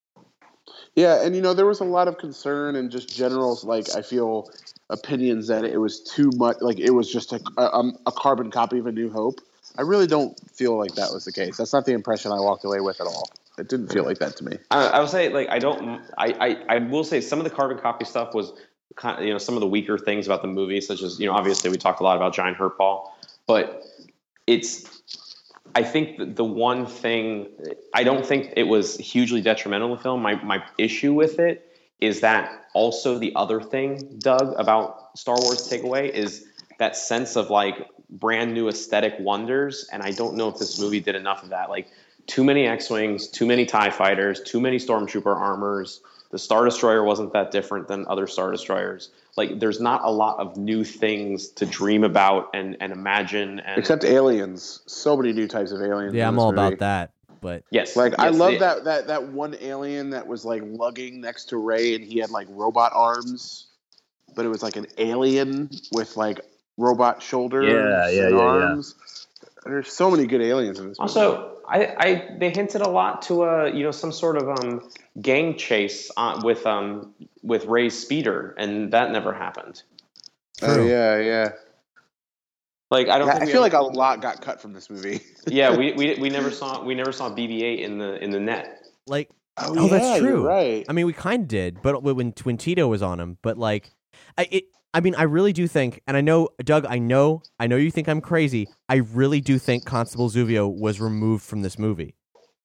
Yeah, and you know there was a lot of concern and just general like I feel opinions that it was too much, like it was just a a, a carbon copy of A New Hope. I really don't feel like that was the case. That's not the impression I walked away with at all. It didn't feel like that to me. I, I would say, like, I don't. I, I, I will say some of the carbon copy stuff was kind of, you know, some of the weaker things about the movie, such as, you know, obviously we talked a lot about Giant Hurt Ball, but it's. I think the, the one thing I don't think it was hugely detrimental to the film. My my issue with it is that also the other thing, Doug, about Star Wars takeaway is that sense of like brand new aesthetic wonders, and I don't know if this movie did enough of that. Like too many X-wings, too many TIE fighters, too many Stormtrooper armors. The Star Destroyer wasn't that different than other Star Destroyers. Like there's not a lot of new things to dream about and, and imagine. And Except aliens. So many new types of aliens. yeah, in I'm this all movie. about that. But yes, Like I yes, love they- that that that one alien that was like lugging next to Rey, and he had like robot arms, but it was like an alien with like robot shoulders Yeah, yeah, and yeah, yeah. arms. There's so many good aliens in this movie. Also, I, I they hinted a lot to a you know some sort of um gang chase on, with um with Rey's speeder, and that never happened. Oh True. yeah, yeah. Like I don't. Yeah, think I we feel ever- like a lot got cut from this movie. Yeah, we, we we never saw we never saw B B eight in the in the net. like, Oh, oh, that's yeah, true. you're right. I mean, we kind of did, but when when Tito was on him, but like, I it. I mean, I really do think, and I know, Doug, I know, I know you think I'm crazy. I really do think Constable Zuvio was removed from this movie.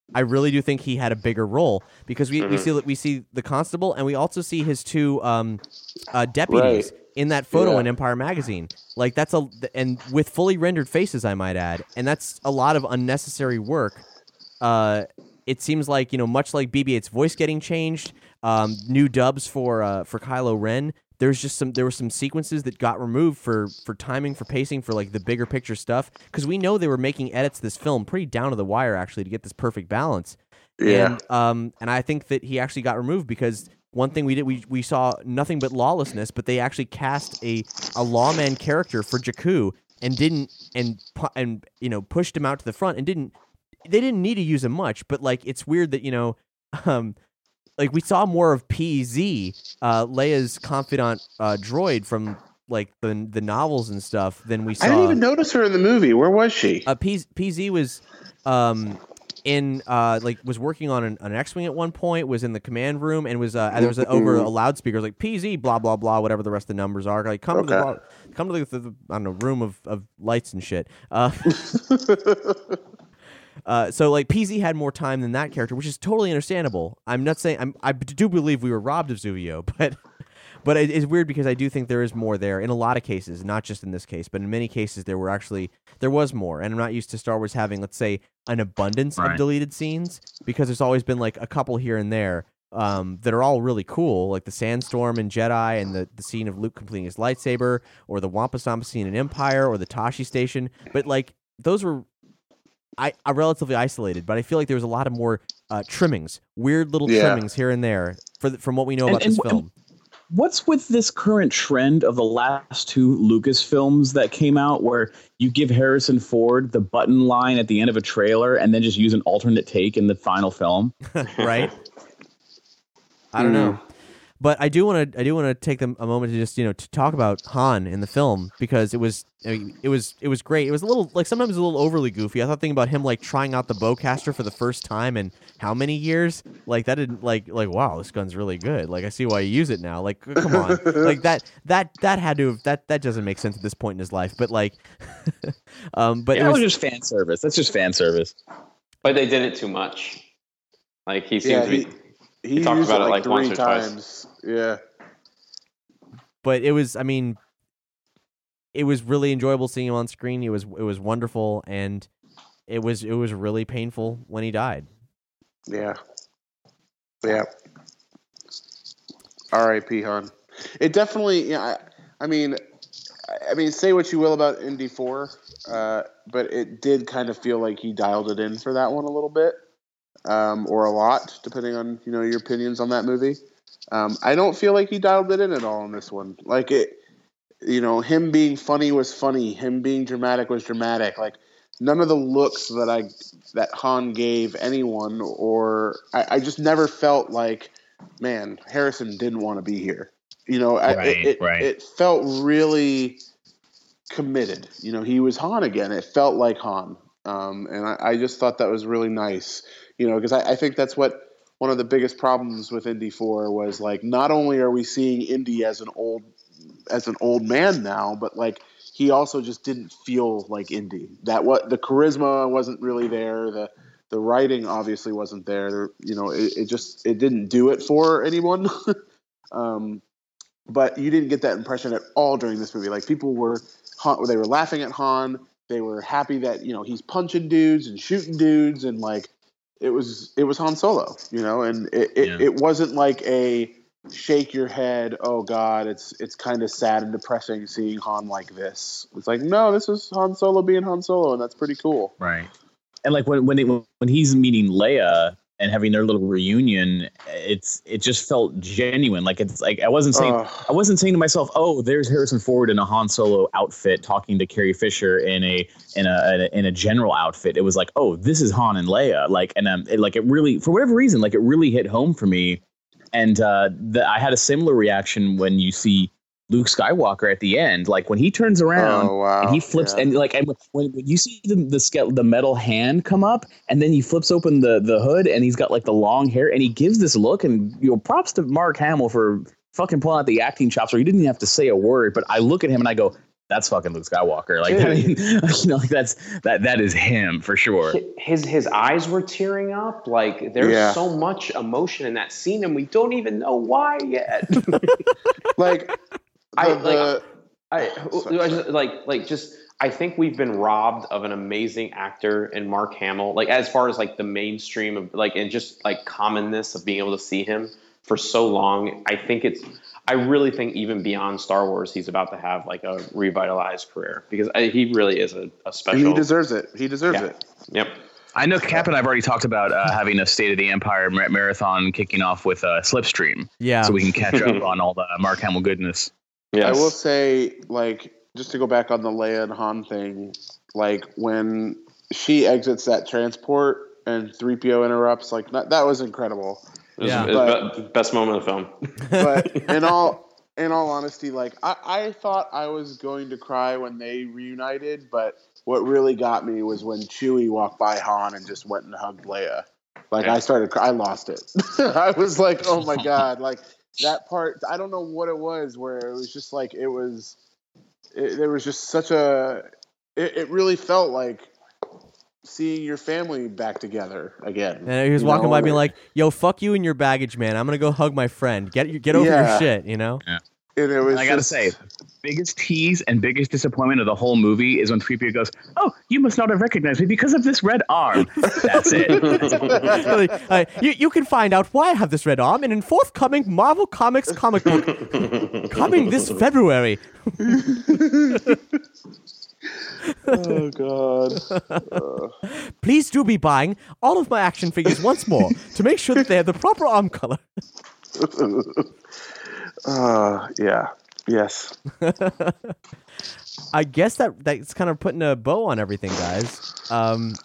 I really do think he had a bigger role because we, mm-hmm. we see we see the constable and we also see his two um, uh, deputies right. in that photo yeah. in Empire Magazine. Like that's a and with fully rendered faces, I might add, and that's a lot of unnecessary work. Uh, it seems like you know, much like B B eight's voice getting changed, um, new dubs for uh, for Kylo Ren. There's just some there were some sequences that got removed for for timing, for pacing, for like the bigger picture stuff because we know they were making edits to this film pretty down to the wire actually to get this perfect balance. Yeah. And um and I think that he actually got removed because one thing we did we we saw nothing but lawlessness, but they actually cast a a lawman character for Jakku and didn't and and you know pushed him out to the front and didn't they didn't need to use him much, but like it's weird that you know um. Like, we saw more of P Z, uh, Leia's confidant uh, droid from, like, the the novels and stuff than we saw. I didn't even notice her in the movie. Where was she? Uh, P- PZ was um, in, uh, like, was working on an, an X-Wing at one point, was in the command room, and was, uh, there was a, over a loudspeaker, like, P Z, blah, blah, blah, whatever the rest of the numbers are. Like, come okay. to the, come to the, the, I don't know, room of, of lights and shit. Uh Uh, so like P Z had more time than that character, which is totally understandable. I'm not saying I'm, I do believe we were robbed of Zuvio, but but it, it's weird because I do think there is more there in a lot of cases, not just in this case, but in many cases there were actually there was more. And I'm not used to Star Wars having, let's say, an abundance right. of deleted scenes because there's always been like a couple here and there um, that are all really cool, like the Sandstorm in Jedi and the, the scene of Luke completing his lightsaber, or the Wampusamba scene in Empire, or the Tashi Station. But like those were. I, I relatively isolated, but I feel like there was a lot of more uh, trimmings, weird little yeah. trimmings here and there for the, from what we know and, about and, this film. What's with this current trend of the last two Lucas films that came out where you give Harrison Ford the button line at the end of a trailer and then just use an alternate take in the final film? Right? I don't mm. know. But I do want to I do want to take them a moment to just, you know, to talk about Han in the film because it was I mean, it was it was great. It was a little like sometimes a little overly goofy. I thought thinking about him like trying out the bowcaster for the first time in how many years? Like that didn't like like wow, this gun's really good. Like I see why you use it now. Like come on. Like that that that had to have that that doesn't make sense at this point in his life. But like um but yeah, it was, was just fan service. That's just fan service. But they did it too much. Like he seems yeah, to be he, he, he talked used about it like, like three once or times. twice. Yeah. But it was, I mean, it was really enjoyable seeing him on screen. It was, it was wonderful, and it was, it was really painful when he died. Yeah. Yeah. R I P Han. It definitely, yeah. I, I mean, I mean, say what you will about Indy four, uh, but it did kind of feel like he dialed it in for that one a little bit, um, or a lot, depending on you know your opinions on that movie. Um, I don't feel like he dialed it in at all in this one. Like it, you know, him being funny was funny. Him being dramatic was dramatic. Like none of the looks that I that Han gave anyone, or I, I just never felt like, man, Harrison didn't want to be here. You know, right, I, it, right. it felt really committed. You know, he was Han again. It felt like Han, um, and I, I just thought that was really nice. You know, because I, I think that's what. One of the biggest problems with Indy four was like not only are we seeing Indy as an old as an old man now, but like he also just didn't feel like Indy. That what the charisma wasn't really there. The the writing obviously wasn't there. there you know, it, it just it didn't do it for anyone. um, but you didn't get that impression at all during this movie. Like people were they were laughing at Han. They were happy that you know he's punching dudes and shooting dudes and like. It was it was Han Solo, you know, and it, it, yeah. it wasn't like a shake your head, oh God, it's it's kind of sad and depressing seeing Han like this. It's like, no, this is Han Solo being Han Solo, and that's pretty cool. Right. And like when when, they, when he's meeting Leia and having their little reunion, it's it just felt genuine. Like it's like I wasn't saying uh, I wasn't saying to myself, oh, there's Harrison Ford in a Han Solo outfit talking to Carrie Fisher in a in a in a general outfit. It was like, oh, this is Han and Leia. Like and um, it, like it really for whatever reason, like it really hit home for me. And uh, the, I had a similar reaction when you see Luke Skywalker at the end, like when he turns around oh, wow. and he flips, yeah. and like and when, when you see the the, ske- the metal hand come up, and then he flips open the the hood, and he's got like the long hair, and he gives this look, and you know, props to Mark Hamill for fucking pulling out the acting chops, where he didn't even have to say a word. But I look at him and I go, that's fucking Luke Skywalker. Like, I mean, you know, like that's that that is him for sure. His his eyes were tearing up. Like there's Yeah. so much emotion in that scene, and we don't even know why yet. Like, I the- like the- I, Sorry, I just, like like just I think we've been robbed of an amazing actor in Mark Hamill. Like as far as like the mainstream of like and just like commonness of being able to see him for so long. I think it's. I really think even beyond Star Wars, he's about to have like a revitalized career because I, he really is a, a special. he deserves it. He deserves Yeah. it. Yep. I know Cap and I've already talked about uh, having a State of the Empire mar- marathon kicking off with uh, Slipstream. Yeah. So we can catch up on all the Mark Hamill goodness. Yes. I will say, like, just to go back on the Leia and Han thing, like when she exits that transport and three P O interrupts, like that, that was incredible. It was, Yeah. it was But- be- best moment of the film. But in all in all honesty, like I, I thought I was going to cry when they reunited, but what really got me was when Chewie walked by Han and just went and hugged Leia. Like Yeah. I started, cry- I lost it. I was like, oh my god, like that part. I don't know what it was, where it was just like it was. It, there was just such a. It, it really felt like seeing your family back together again. And he was you walking know? by being like, yo, fuck you and your baggage, man. I'm going to go hug my friend. Get your, get over your Yeah. shit, you know? and it was. And I gotta just- say, biggest tease and biggest disappointment of the whole movie is when three P O goes, "Oh, you must not have recognized me because of this red arm." That's it. Really, uh, you, you can find out why I have this red arm in a forthcoming Marvel Comics comic book coming this February. Oh god. Uh, Please do be buying all of my action figures once more to make sure that they have the proper arm color. uh, yeah. Yes. I guess that that's kind of putting a bow on everything, guys. Um,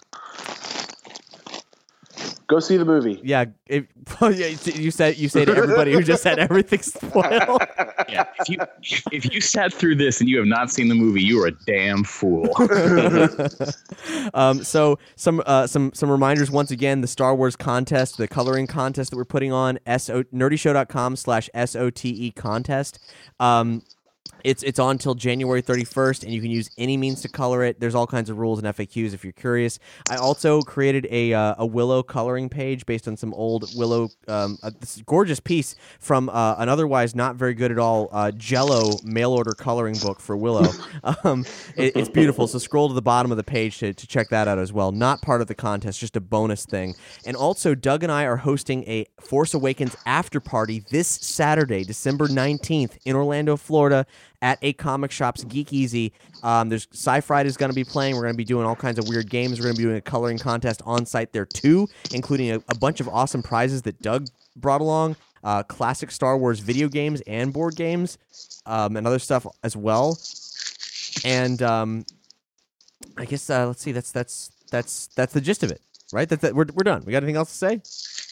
Go see the movie. yeah, it, yeah, you said you say to everybody who just said everything's spoiled. Yeah, if you if you sat through this and you have not seen the movie, you are a damn fool. um, so some uh, some some reminders once again: the Star Wars contest, the coloring contest that we're putting on, so nerdyshow.com slash S O T E contest. Um, It's it's on until January thirty-first, and you can use any means to color it. There's all kinds of rules and F A Qs if you're curious. I also created a uh, a Willow coloring page based on some old Willow, um, uh, this gorgeous piece from uh, an otherwise not very good at all uh, Jello mail order coloring book for Willow. um, it, it's beautiful. So scroll to the bottom of the page to, to check that out as well. Not part of the contest, just a bonus thing. And also, Doug and I are hosting a Force Awakens after party this Saturday, December nineteenth, in Orlando, Florida, at a comic shop's Geek Easy. Um, there's Sci-Fi is going to be playing. We're going to be doing all kinds of weird games. We're going to be doing a coloring contest on site there too, including a, a bunch of awesome prizes that Doug brought along, uh, classic Star Wars video games and board games, um, and other stuff as well. And um, I guess uh, let's see. That's that's that's that's the gist of it, right? That's that. We're we're done. We got anything else to say?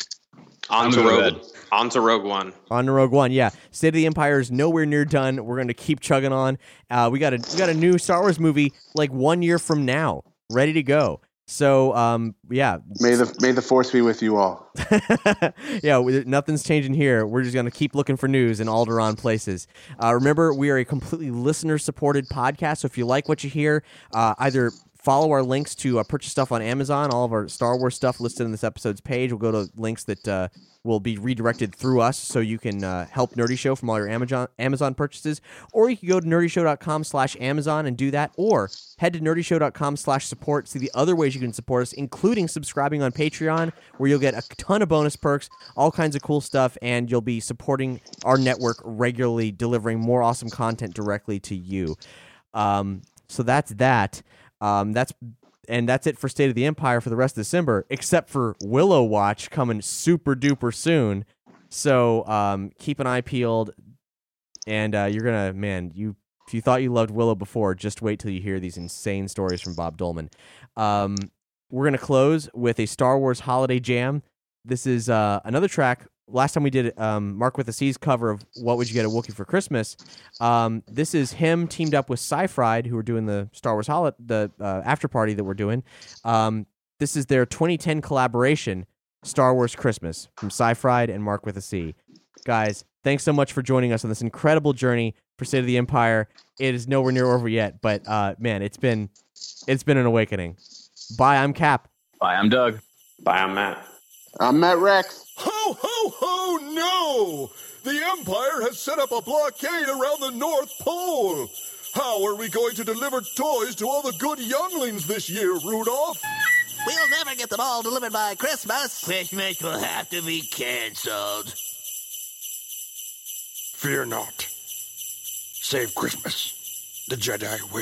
On to I'm Rogue. good. On to Rogue One. On to Rogue One, yeah. State of the Empire is nowhere near done. We're going to keep chugging on. Uh, we got a we got a new Star Wars movie like one year from now, ready to go. So, um, yeah, May the may the force be with you all. yeah. we- Nothing's changing here. We're just going to keep looking for news in Alderaan places. Uh, remember, we are a completely listener-supported podcast. So if you like what you hear, uh, either follow our links to uh, purchase stuff on Amazon. All of our Star Wars stuff listed in this episode's page. We'll go to links that uh, will be redirected through us, so you can uh, help Nerdy Show from all your Amazon Amazon purchases. Or you can go to nerdyshow.com slash Amazon and do that. Or head to nerdyshow.com slash support. See the other ways you can support us, including subscribing on Patreon, where you'll get a ton of bonus perks, all kinds of cool stuff, and you'll be supporting our network regularly, delivering more awesome content directly to you. Um, so that's that. Um, that's and that's it for State of the Empire for the rest of December, except for Willow Watch coming super duper soon. So um, keep an eye peeled, and uh, you're gonna man, you if you thought you loved Willow before, just wait till you hear these insane stories from Bob Dolman. Um, we're gonna close with a Star Wars holiday jam. This is uh, another track. Last time we did um, Mark with a C's cover of What Would You Get a Wookiee for Christmas. Um, this is him teamed up with Sci-Fried, who are doing the Star Wars holiday, the uh, after party that we're doing. Um, this is their twenty ten collaboration, Star Wars Christmas, from Sci-Fried and Mark with a C. guys, thanks so much for joining us on this incredible journey for State of the Empire. It is nowhere near over yet, but uh, man, it's been it's been an awakening. Bye, I'm Cap. Bye, I'm Doug. Bye, I'm Matt. I'm Matt Rex. Ho, ho, ho, no! The Empire has set up a blockade around the North Pole. How are we going to deliver toys to all the good younglings this year, Rudolph? We'll never get them all delivered by Christmas. Christmas will have to be canceled. Fear not. Save Christmas. The Jedi will.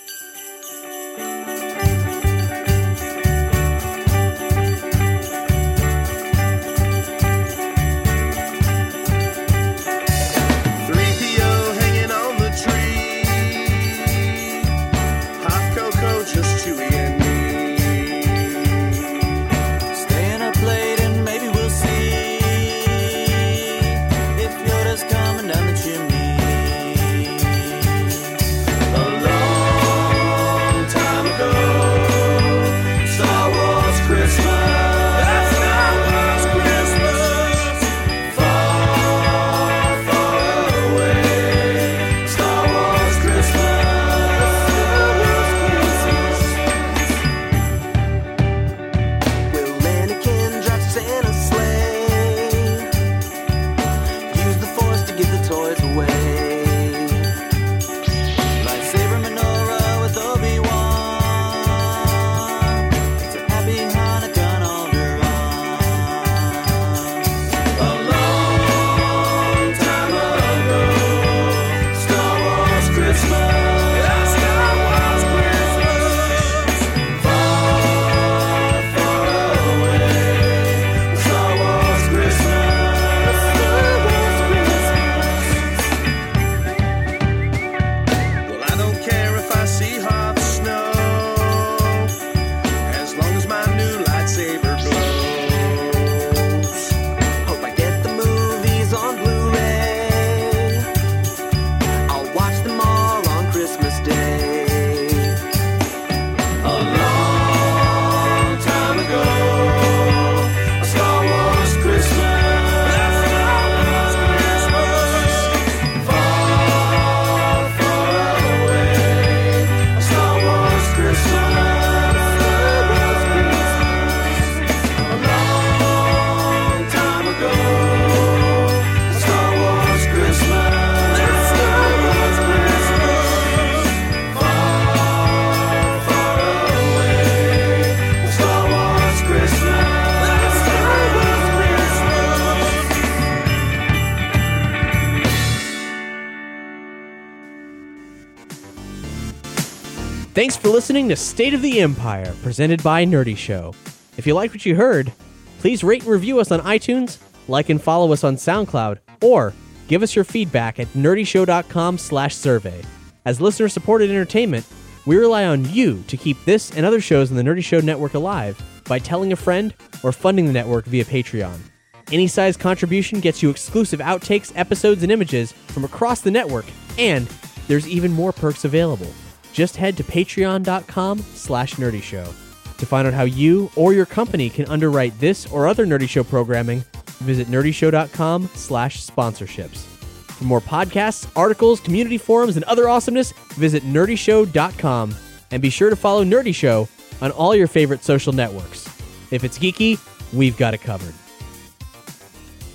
Thanks for listening to State of the Empire, presented by Nerdy Show. If you liked what you heard, please rate and review us on iTunes, like and follow us on SoundCloud, or give us your feedback at nerdyshow.com slash survey. As listener-supported entertainment, we rely on you to keep this and other shows in the Nerdy Show network alive by telling a friend or funding the network via Patreon. Any size contribution gets you exclusive outtakes, episodes, and images from across the network, and there's even more perks available. Just head to patreon.com slash nerdyshow. To find out how you or your company can underwrite this or other Nerdy Show programming, visit nerdyshow.com slash sponsorships. For more podcasts, articles, community forums, and other awesomeness, visit nerdyshow dot com. And be sure to follow Nerdy Show on all your favorite social networks. If it's geeky, we've got it covered.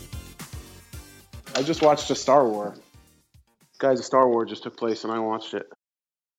I just watched a Star Wars. Guys, a Star Wars just took place, and I watched it.